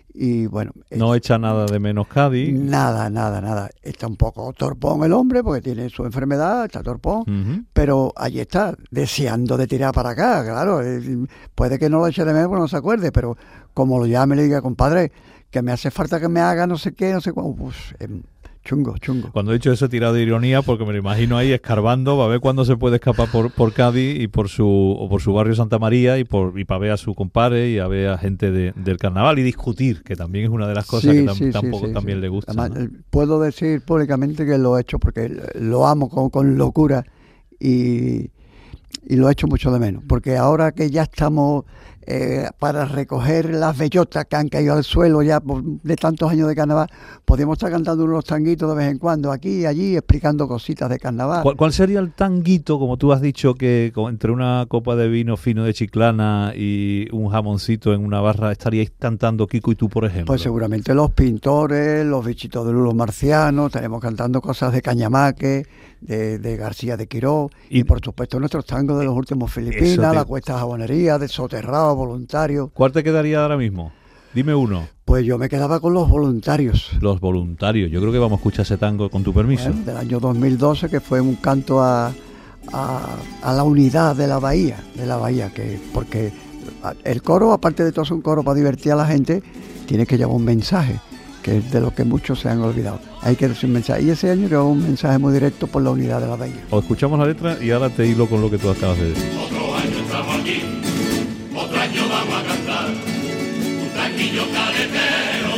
Y bueno... No es, echa nada de menos Cádiz. Nada, nada, nada. Está un poco torpón el hombre porque tiene su enfermedad, está torpón, uh-huh. pero allí está, deseando de tirar para acá, claro. Eh, puede que no lo eche de menos porque no se acuerde, pero como lo llame y le diga, compadre, que me hace falta que me haga no sé qué, no sé cuándo, pues... Eh, Chungo, chungo. Cuando he dicho eso he tirado de ironía porque me lo imagino ahí escarbando, va a ver cuándo se puede escapar por, por Cádiz y por su o por su barrio Santa María y por y para ver a su compadre y a ver a gente de, del carnaval y discutir, que también es una de las cosas sí, que tam, sí, tampoco sí, también sí. le gusta. Además, ¿no? Puedo decir públicamente que lo he hecho porque lo amo con, con locura y, y lo he hecho mucho de menos, porque ahora que ya estamos... Eh, para recoger las bellotas que han caído al suelo ya por, de tantos años de carnaval, podríamos estar cantando unos tanguitos de vez en cuando, aquí y allí, explicando cositas de carnaval. ¿Cuál, cuál sería el tanguito, como tú has dicho, que entre una copa de vino fino de Chiclana y un jamoncito en una barra estaríais cantando Kiko y tú, por ejemplo? Pues seguramente Los Pintores, Los Bichitos de Luz Marcianos, estaremos cantando cosas de Cañamaque, de, de García de Quiró, y, y por supuesto nuestros tangos de los últimos Filipinas, te... La Cuesta Jabonería, de Soterrado, Voluntario. ¿Cuál te quedaría ahora mismo? Dime uno. Pues yo me quedaba con Los Voluntarios. Los Voluntarios. Yo creo que vamos a escuchar ese tango con tu permiso. Bueno, del año dos mil doce, que fue un canto a, a, a la unidad de la bahía, de la bahía, que porque el coro, aparte de todo es un coro para divertir a la gente, tiene que llevar un mensaje, que es de lo que muchos se han olvidado. Hay que decir un mensaje. Y ese año lleva un mensaje muy directo por la unidad de la bahía. O escuchamos la letra y ahora te hilo con lo que tú acabas de decir. Otro año estamos aquí. Otro año vamos a cantar un tranquillo caretero,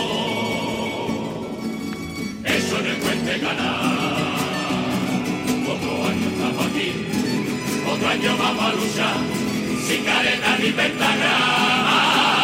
eso en el Puente Canal. Otro año estamos aquí, otro año vamos a luchar, sin careta ni pentagrama,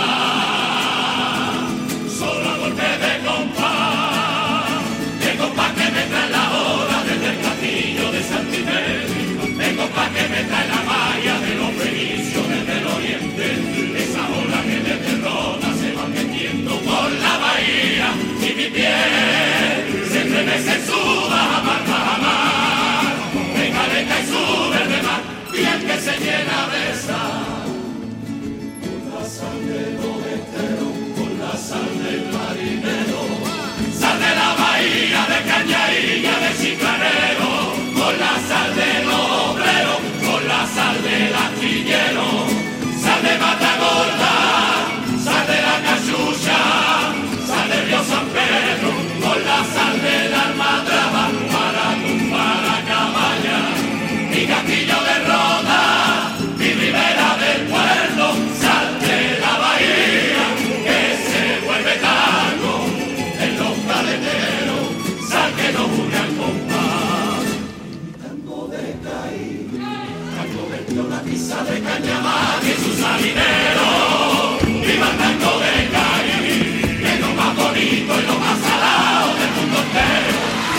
solo a golpe de compás, de compás que me trae la hora desde el castillo de Santimedio, de compás que me trae la malla de los fenicios desde el oriente, esa ola que desde Rota se va metiendo por la bahía y mi piel se estremece, suba a mar, a mar, me caleta y sube de mar, y el que se llena de sal, con la sal de los esteros, con la sal del marinero, sal de la bahía de Cañailla de Chiclanero, con la sal de los obreros, con la sal del astillero, sal de Matagorda, sal de la Cachucha, sal del río San Pedro, con la sal de la Almadraba, para tumbar a Caballa, mi castillo de Roda, mi ribera del puerto, sal de la bahía, que se vuelve tango en los caleteros, sal que nos une al compás, tango de caí, tango vertió la tiza de Cañamaque y su salinero, viva el tango de caí, que es lo más bonito y lo más salado del mundo entero.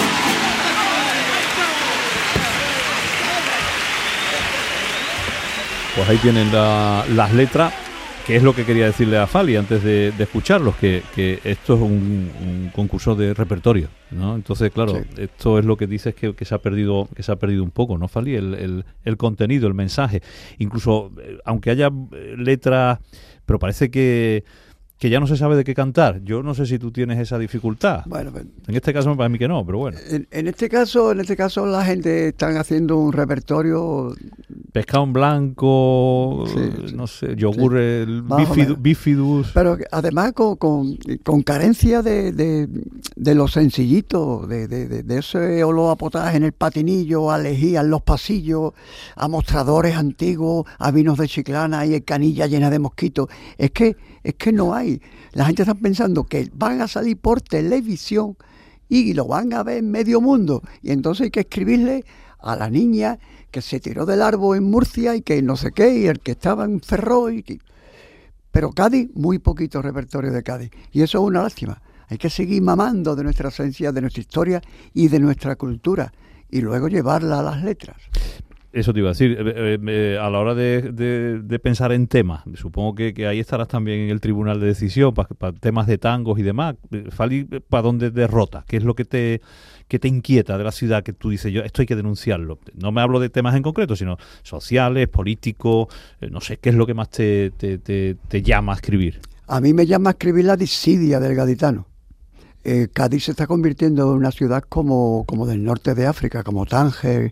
Pues ahí tienen la, las letras, que es lo que quería decirle a Fali antes de, de escucharlos, que, que esto es un, un concurso de repertorio, ¿no? Entonces, claro, sí. Esto es lo que dices que, que se ha perdido, que se ha perdido un poco, ¿no, Fali? El, el, el contenido, el mensaje. Incluso, aunque haya letras, pero parece que que ya no se sabe de qué cantar. Yo no sé si tú tienes esa dificultad. Bueno, en este caso para mí que no, pero bueno. En, en este caso, en este caso la gente están haciendo un repertorio. Pescado en blanco, sí, sí, no sé, yogur, sí. el bifidus, bifidus. Pero además con, con, con carencia de, de, de lo sencillito, de, de, de, de ese olor a potaje en el patinillo, a lejía en los pasillos, a mostradores antiguos, a vinos de Chiclana y en canilla llena de mosquitos. Es que Es que no hay. La gente está pensando que van a salir por televisión y lo van a ver en medio mundo. Y entonces hay que escribirle a la niña que se tiró del árbol en Murcia y que no sé qué, y el que estaba en Ferrol. Y que... Pero Cádiz, muy poquito repertorio de Cádiz. Y eso es una lástima. Hay que seguir mamando de nuestra esencia, de nuestra historia y de nuestra cultura. Y luego llevarla a las letras. Eso te iba a decir, eh, eh, a la hora de, de, de pensar en temas, supongo que, que ahí estarás también en el tribunal de decisión, para pa temas de tangos y demás. Fali, ¿para dónde derrota? ¿Qué es lo que te, que te inquieta de la ciudad que tú dices, yo esto hay que denunciarlo? No me hablo de temas en concreto, sino sociales, políticos, eh, no sé, ¿qué es lo que más te, te, te, te llama a escribir? A mí me llama a escribir la disidia del gaditano. Eh, Cádiz se está convirtiendo en una ciudad como, como del norte de África, como Tánger.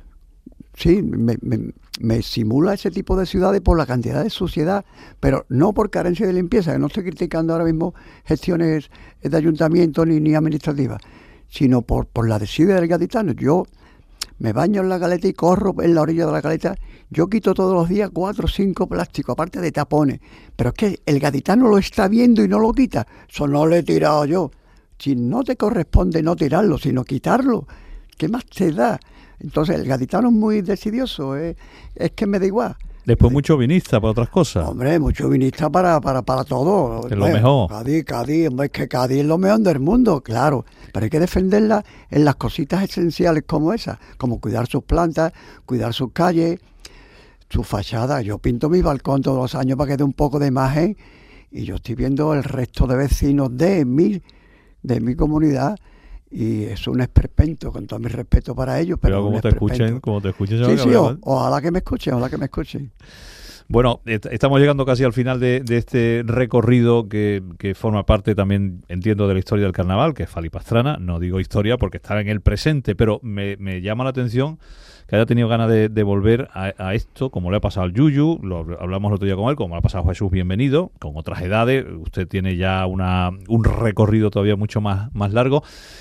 Sí, me, me, me simula ese tipo de ciudades por la cantidad de suciedad, pero no por carencia de limpieza. No estoy criticando ahora mismo gestiones de ayuntamiento ni, ni administrativas, sino por, por la desidia del gaditano. Yo me baño en la caleta y corro en la orilla de la caleta. Yo quito todos los días cuatro o cinco plásticos, aparte de tapones. Pero es que el gaditano lo está viendo y no lo quita. Eso no lo he tirado yo. Si no te corresponde no tirarlo, sino quitarlo, ¿qué más te da? Entonces el gaditano es muy decidioso, ¿eh? Es que me da igual. Después mucho vinista para otras cosas. Hombre, mucho vinista para, para, para todo. Es lo mejor. Cádiz, Cádiz, hombre, es que Cádiz es lo mejor del mundo, claro. Pero hay que defenderla en las cositas esenciales como esas, como cuidar sus plantas, cuidar sus calles, su fachada. Yo pinto mi balcón todos los años para que dé un poco de imagen y yo estoy viendo el resto de vecinos de mi, de mi comunidad y es un esperpento, con todo mi respeto para ellos. Pero, pero como te escuchen, como te escuchen, sí, sí, o, ojalá que me escuchen, ojalá que me escuchen. Bueno, est- estamos llegando casi al final de, de este recorrido que, que forma parte también, entiendo, de la historia del carnaval, que es Fali Pastrana. No digo historia porque está en el presente, pero me, me llama la atención que haya tenido ganas de, de volver a, a esto, como le ha pasado al Yuyu, lo hablamos el otro día con él, como le ha pasado a Jesús Bienvenido, con otras edades. Usted tiene ya una un recorrido todavía mucho más, más largo.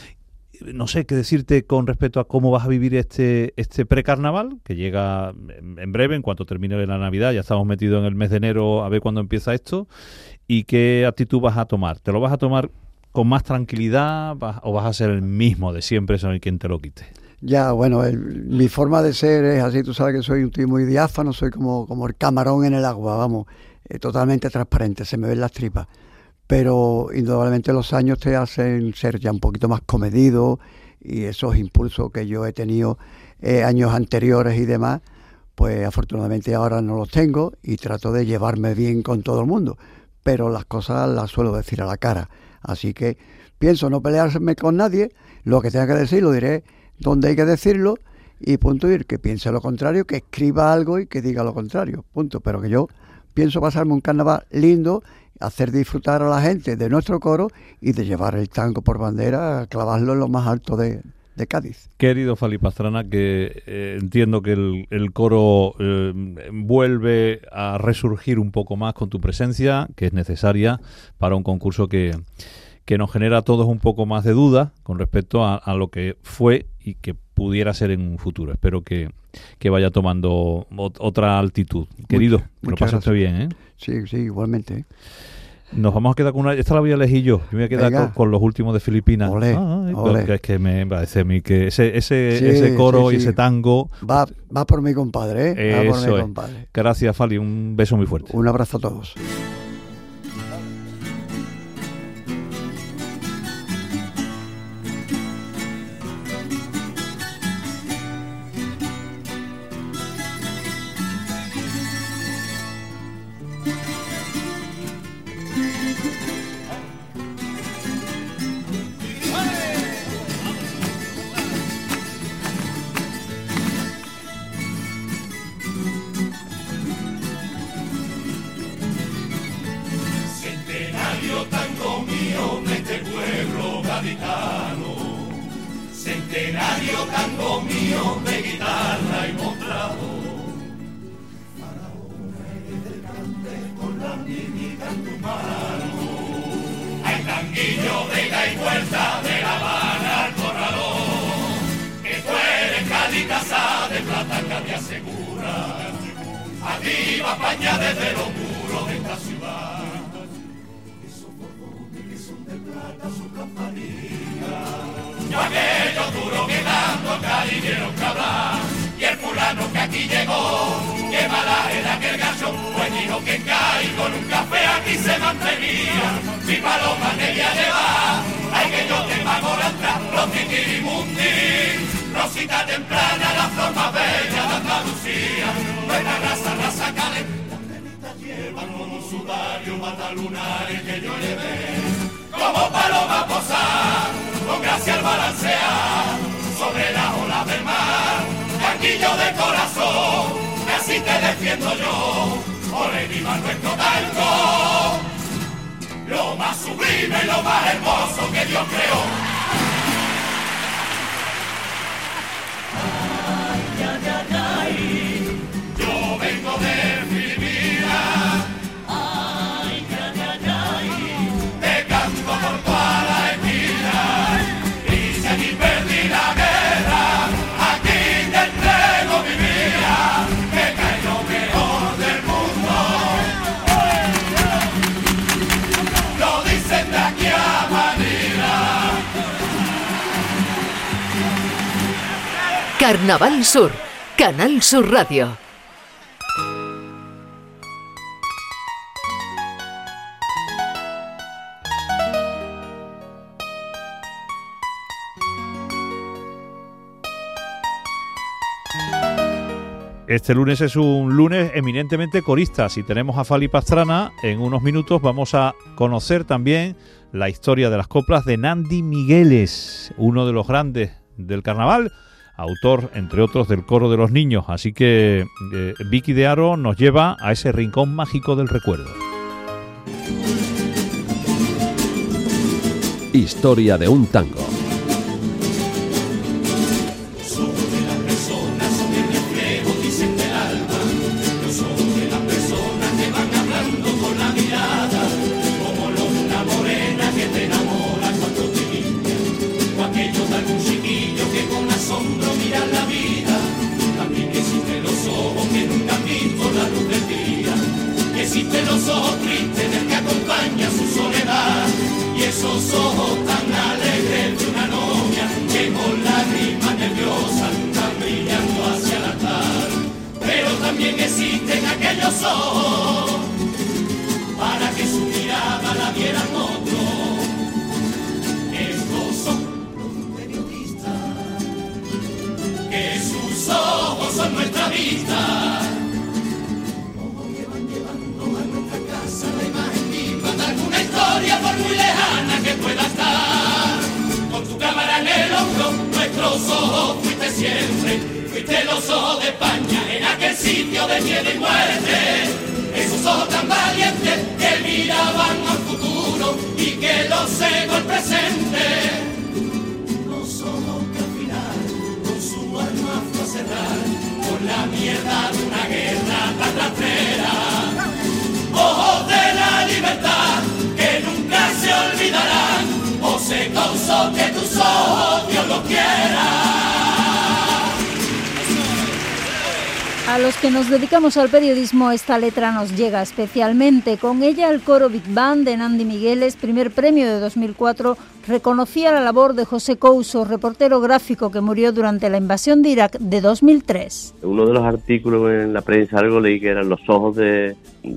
No sé qué decirte con respecto a cómo vas a vivir este este precarnaval, que llega en, en breve, en cuanto termine la Navidad. Ya estamos metidos en el mes de enero, a ver cuándo empieza esto. ¿Y qué actitud vas a tomar? ¿Te lo vas a tomar con más tranquilidad vas, o vas a ser el mismo de siempre, eso no hay quien te lo quite? Ya, bueno, el, mi forma de ser es así. Tú sabes que soy un tío muy diáfano, soy como, como el camarón en el agua, vamos, eh, totalmente transparente, se me ven las tripas. Pero indudablemente los años te hacen ser ya un poquito más comedido y esos impulsos que yo he tenido eh, años anteriores y demás, pues afortunadamente ahora no los tengo y trato de llevarme bien con todo el mundo, pero las cosas las suelo decir a la cara, así que pienso no pelearme con nadie, lo que tenga que decir lo diré donde hay que decirlo y punto, y el que piense lo contrario, que escriba algo y que diga lo contrario, punto, pero que yo pienso pasarme un carnaval lindo, hacer disfrutar a la gente de nuestro coro y de llevar el tango por bandera, clavarlo en lo más alto de, de Cádiz. Querido Fali Pastrana, que eh, entiendo que el, el coro eh, vuelve a resurgir un poco más con tu presencia, que es necesaria para un concurso que, que nos genera a todos un poco más de duda con respecto a, a lo que fue y que pudiera ser en un futuro. Espero que, que vaya tomando ot- otra altitud. Querido, Mucha, que lo pasaste bien, ¿eh? Sí, sí, igualmente. Nos vamos a quedar con una... Esta la voy a elegir yo. Yo me voy a quedar con, con los últimos de Filipinas. Olé, Ay, olé. Que es que me parece a mí que ese, ese, Sí, ese coro sí, y sí. ese tango... Va, va por mi compadre, ¿eh? Va por Eso mi es. compadre. Gracias, Fali. Un beso muy fuerte. Un abrazo a todos. Centenario tango mío de este pueblo gaditano, centenario tango mío de guitarra y mostrado. Faraona eres del cante con la niñita en tu mano. Hay tanguillo de ida y vuelta de La Habana al Corralón, que tú eres Cádiz, casa de plata que te asegura. A ti va España desde los muros de esta ciudad. Yo aquello duro que tanto cariñero que hablar, y el fulano que aquí llegó, que mala era aquel gacho, pues dijo que caí con un café aquí se mantenía, mi paloma quería llevar, ay que yo te pago la entrada, los titirimundi, rosita temprana, la flor más bella de Andalucía, nuestra raza, raza calenta, llevan con un sudario matalunares que yo le ve. Como paloma posar, con gracia al balancear, sobre la ola del mar, tanquillo de corazón, que así te defiendo yo, ole viva nuestro tango, lo más sublime, lo más hermoso que Dios creó. Ay, ay, ay, ay, yo vengo de Filipinas. Ay, ay, ay, ay, te canto por toda la esquina. Y si allí perdí la guerra, aquí te entrego mi vida, que cae lo mejor del mundo. Lo dicen de aquí a Manila. Carnaval Sur, Canal Sur Radio. Este lunes es un lunes eminentemente corista. Si tenemos a Fali Pastrana, en unos minutos vamos a conocer también la historia de las coplas de Nandi Migueles, uno de los grandes del carnaval, autor, entre otros, del coro de los niños. Así que eh, Vicky de Aro nos lleva a ese rincón mágico del recuerdo. Historia de un tango. Existen los ojos tristes del que acompaña su soledad, y esos ojos tan alegres de una novia que con lágrimas nerviosas están brillando hacia el altar. Pero también existen aquellos ojos para que su mirada la vieran otros. Estos son los periodistas, que sus ojos son nuestra vista. Alguna historia por muy lejana que pueda estar, con tu cámara en el hombro, nuestros ojos fuiste siempre, fuiste los ojos de España en aquel sitio de miedo y muerte, esos ojos tan valientes que miraban al futuro y que lo cegó el presente, los ojos que al final con su alma fue a cerrar con la mierda de una guerra tan rastrera. Ojos de la libertad que nunca se olvidarán, o se causó que tus ojos Dios lo quiera. A los que nos dedicamos al periodismo, esta letra nos llega especialmente. Con ella, el coro Big Band de Nandi Migueles, primer premio de dos mil cuatro, reconocía la labor de José Couso, reportero gráfico que murió durante la invasión de Irak de dos mil tres. Uno de los artículos en la prensa, algo leí que eran los ojos de,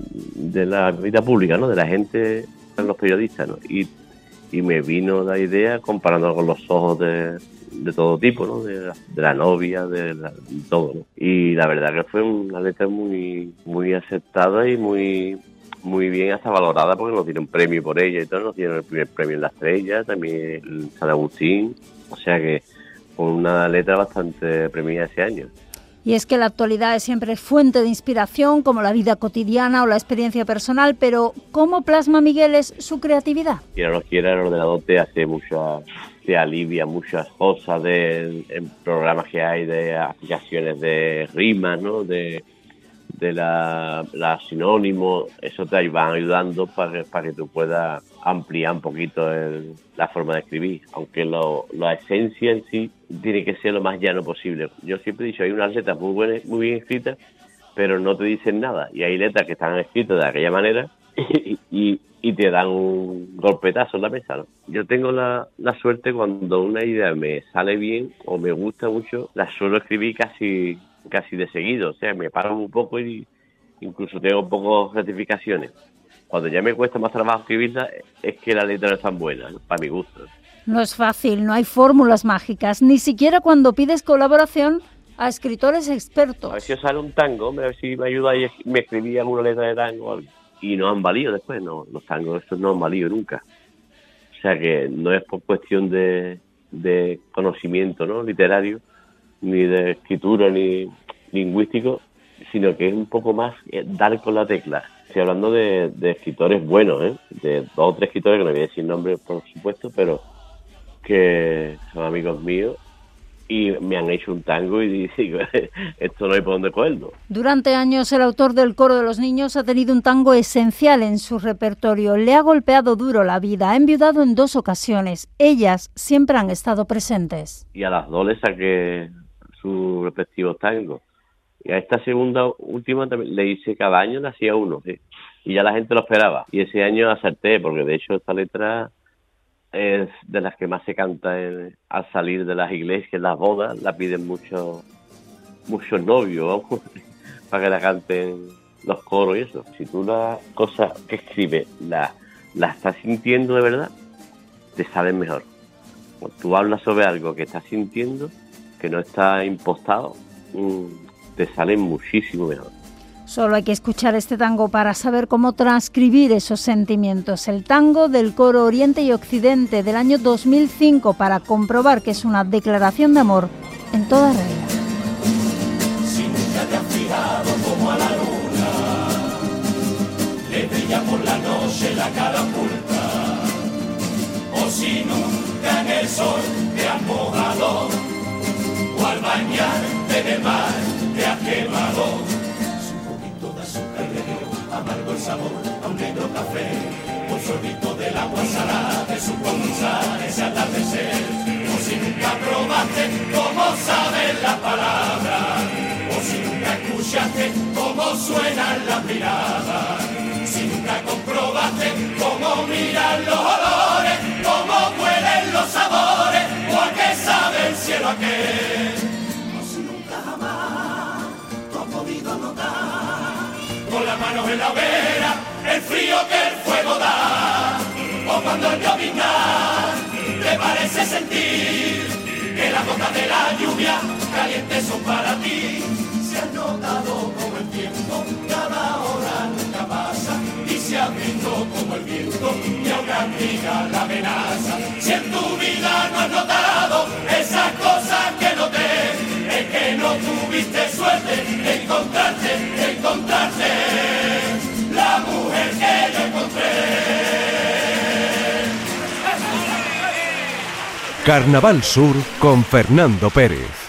de la vida pública, ¿no? De la gente, los periodistas, ¿no? Y, y me vino la idea comparándolo con los ojos de, de todo tipo, ¿no? De la, de la novia, de, la, de todo, ¿no? Y la verdad que fue una letra muy, muy aceptada y muy... muy bien hasta valorada, porque nos dieron premio por ella y todo, nos dieron el primer premio en La Estrella, también el San Agustín, o sea que con una letra bastante premiada ese año. Y es que la actualidad es siempre fuente de inspiración, como la vida cotidiana o la experiencia personal, pero ¿cómo plasma Migueles su creatividad? Quiera o no quiera, el ordenador te hace muchas, te alivia muchas cosas de, en programas que hay de aplicaciones de rimas, ¿no? De de la, la sinónimo, eso te van ayudando para que, para que tú puedas ampliar un poquito el, la forma de escribir, aunque lo, la esencia en sí tiene que ser lo más llano posible. Yo siempre he dicho, hay unas letras muy buenas, muy bien escritas, pero no te dicen nada, y hay letras que están escritas de aquella manera y, y, y te dan un golpetazo en la mesa, ¿no? Yo tengo la, la suerte, cuando una idea me sale bien o me gusta mucho, la suelo escribir casi casi de seguido, o sea, me paro un poco y incluso tengo pocas gratificaciones. Cuando ya me cuesta más trabajo escribirla, es que la letra no es tan buena, ¿no? Para mi gusto. No es fácil, no hay fórmulas mágicas, ni siquiera cuando pides colaboración a escritores expertos. A ver si os sale un tango, a ver si me ayuda y me escribía alguna letra de tango o algo. Y no han valido después, no, los tangos estos no han valido nunca. O sea que no es por cuestión de, de conocimiento, ¿no? Literario, ni de escritura, ni lingüístico, sino que es un poco más eh, dar con la tecla. Estoy hablando de, de escritores buenos, ¿eh? De dos o tres escritores, que no voy a decir nombres, por supuesto, pero que son amigos míos y me han hecho un tango y digo, esto no hay por dónde cogerlo. Durante años el autor del Coro de los Niños ha tenido un tango esencial en su repertorio. Le ha golpeado duro la vida, ha enviudado en dos ocasiones. Ellas siempre han estado presentes. Y a las dos le saqué sus respectivos tangos. Y a esta segunda, última, también le hice, cada año le hacía uno, ¿sí? Y ya la gente lo esperaba. Y ese año acerté, porque de hecho esta letra es de las que más se canta en, al salir de las iglesias, en las bodas, la piden muchos muchos novios, vamos, para que la canten los coros y eso. Si tú la cosa que escribes la, la estás sintiendo de verdad, te salen mejor. Cuando tú hablas sobre algo que estás sintiendo, que no está impostado, mmm, te salen muchísimo mejor. Solo hay que escuchar este tango para saber cómo transcribir esos sentimientos. El tango del Coro Oriente y Occidente del año dos mil cinco, para comprobar que es una declaración de amor en toda regla. Si nunca te has fijado como a la luna le brilla por la noche la cara oculta, o si nunca en el sol te has mojado, o al bañarte en el mar te has quemado, amargo el sabor a un negro café, un sorbito del agua salada de su condensar ese atardecer. O si nunca probaste cómo saben las palabras, o si nunca escuchaste cómo suenan las miradas, si nunca comprobaste cómo miran los olores, cómo huelen los sabores, o a qué sabe el cielo aquel. O si nunca jamás tú has podido notar con las manos en la hoguera el frío que el fuego da, o cuando el lloviznar te parece sentir que las gotas de la lluvia calientes son para ti. Se ha notado como el tiempo, cada hora nunca pasa, y se ha visto como el viento y a una amiga la amenaza. Si en tu vida no has notado esas cosas que noté, es que no tuviste suerte de encontrarte, de encontrarte la mujer que yo encontré. Carnaval Sur con Fernando Pérez.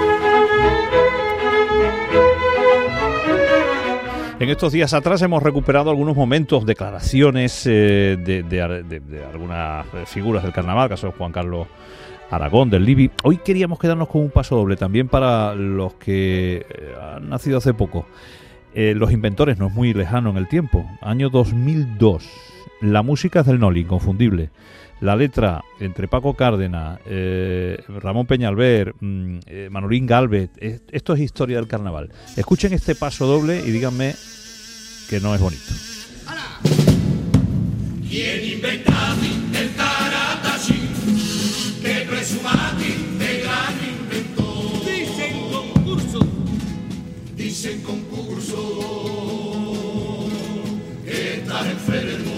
En estos días atrás hemos recuperado algunos momentos, declaraciones eh, de, de, de, de algunas figuras del carnaval, caso de Juan Carlos Aragón, del Libi. Hoy queríamos quedarnos con un paso doble también para los que eh, han nacido hace poco. Eh, los inventores, no es muy lejano en el tiempo. Año dos mil dos. La música es del Noli, inconfundible. La letra entre Paco Cárdenas, eh, Ramón Peñalver, eh, Manolín Galvez. Eh, esto es historia del carnaval. Escuchen este paso doble y díganme que no es bonito. ¿Quién inventati del taratachín? Que presumati de gran inventor. Dicen concurso, dicen concurso, que estar enfermo,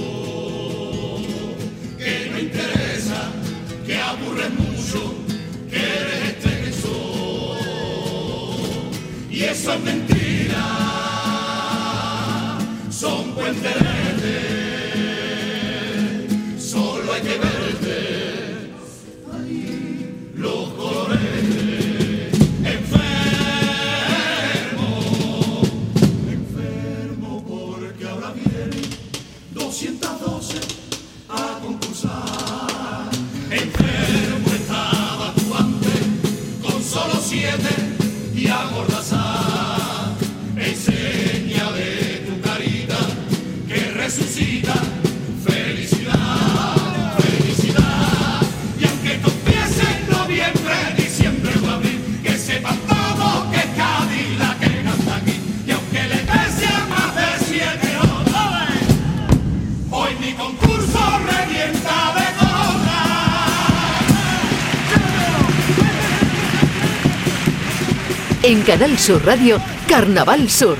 que no interesa, que aburres mucho, que eres extenso. Y eso es mentira, son puenteretes, solo hay que verte ahí los colores. Enfermo, enfermo porque ahora viene doscientos doce a concursar. Enfermo estaba tú antes con solo siete y amordazar. Enseña de tu carita que resucita. Felicidad, felicidad. Y aunque tú empieces en noviembre, diciembre o abril, que sepan todos que es Cádiz la que canta aquí. Y aunque le pese a más de siete horas, hoy mi concurso revienta de corona. En Canal Sur Radio, Carnaval Sur.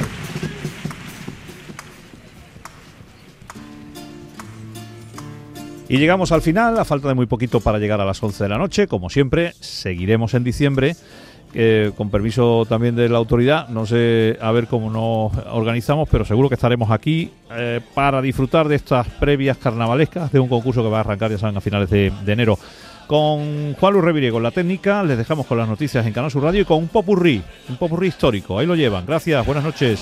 Y llegamos al final, a falta de muy poquito para llegar a las once de la noche. Como siempre, seguiremos en diciembre eh, con permiso también de la autoridad. No sé a ver cómo nos organizamos, pero seguro que estaremos aquí eh, para disfrutar de estas previas carnavalescas de un concurso que va a arrancar, ya saben, a finales de, de enero. Con Juan Luis Reviriego en la técnica, les dejamos con las noticias en Canal Sur Radio y con un popurrí, un popurrí histórico. Ahí lo llevan. Gracias, buenas noches.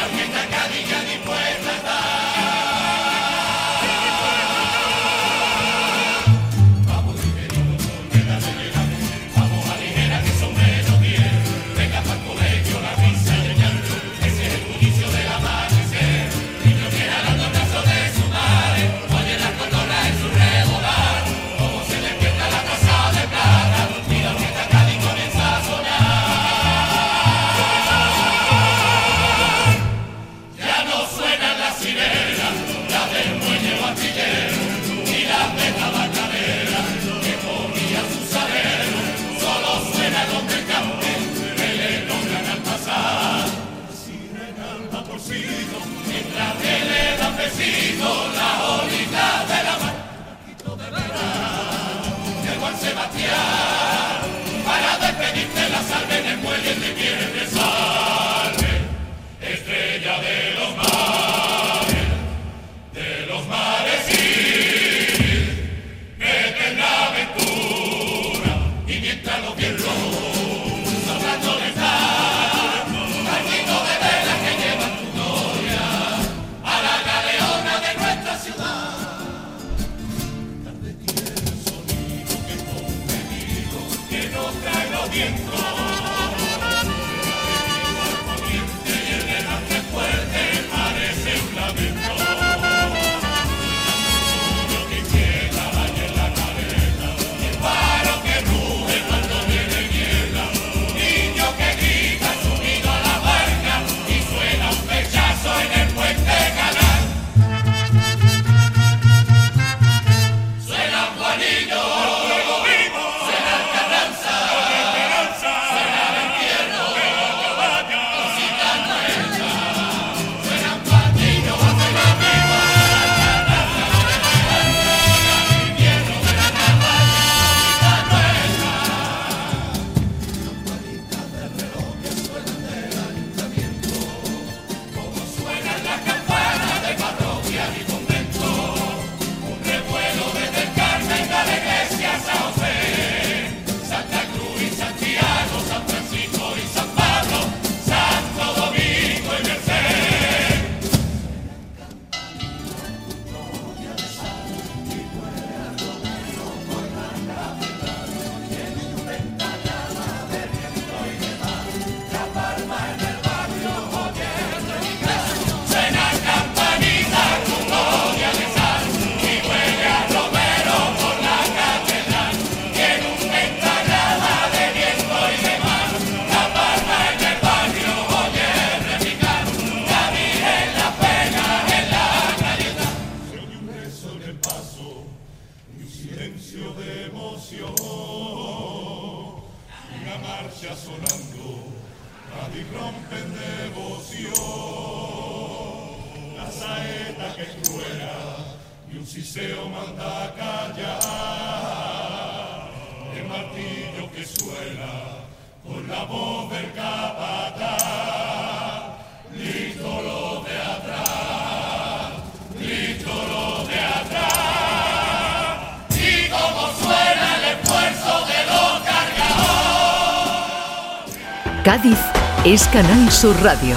Cádiz es Canal Sur Radio.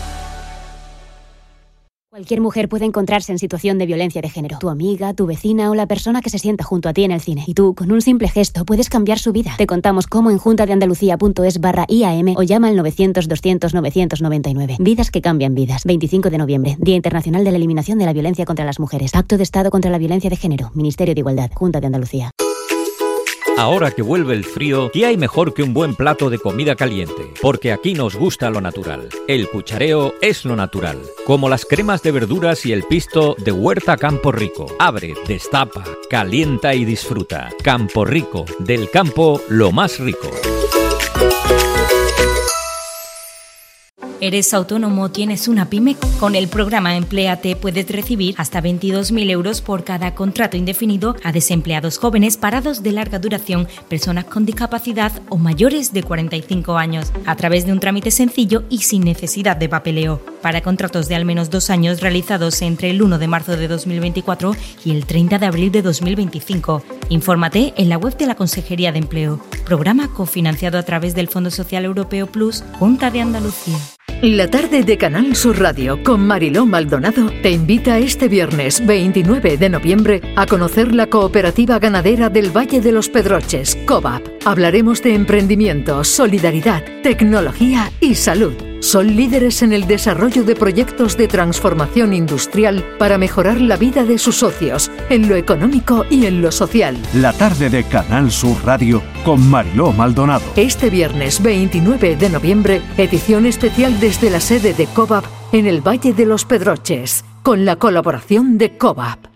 Cualquier mujer puede encontrarse en situación de violencia de género. Tu amiga, tu vecina o la persona que se sienta junto a ti en el cine. Y tú, con un simple gesto, puedes cambiar su vida. Te contamos cómo en juntadeandalucía.es barra I A M o llama al novecientos doscientos novecientos noventa y nueve. Vidas que cambian vidas. veinticinco de noviembre, Día Internacional de la Eliminación de la Violencia contra las Mujeres. Pacto de Estado contra la Violencia de Género. Ministerio de Igualdad. Junta de Andalucía. Ahora que vuelve el frío, ¿qué hay mejor que un buen plato de comida caliente? Porque aquí nos gusta lo natural. El cuchareo es lo natural. Como las cremas de verduras y el pisto de Huerta Campo Rico. Abre, destapa, calienta y disfruta. Campo Rico, del campo lo más rico. ¿Eres autónomo o tienes una pyme? Con el programa Empléate puedes recibir hasta veintidós mil euros por cada contrato indefinido a desempleados jóvenes, parados de larga duración, personas con discapacidad o mayores de cuarenta y cinco años, a través de un trámite sencillo y sin necesidad de papeleo. Para contratos de al menos dos años realizados entre el uno de marzo de dos mil veinticuatro y el treinta de abril de dos mil veinticinco. Infórmate en la web de la Consejería de Empleo. Programa cofinanciado a través del Fondo Social Europeo Plus, Junta de Andalucía. La tarde de Canal Sur Radio con Mariló Maldonado te invita este viernes veintinueve de noviembre a conocer la cooperativa ganadera del Valle de los Pedroches, COVAP. Hablaremos de emprendimiento, solidaridad, tecnología y salud. Son líderes en el desarrollo de proyectos de transformación industrial para mejorar la vida de sus socios, en lo económico y en lo social. La tarde de Canal Sur Radio con Mariló Maldonado. Este viernes veintinueve de noviembre, edición especial desde la sede de COVAP en el Valle de los Pedroches, con la colaboración de COVAP.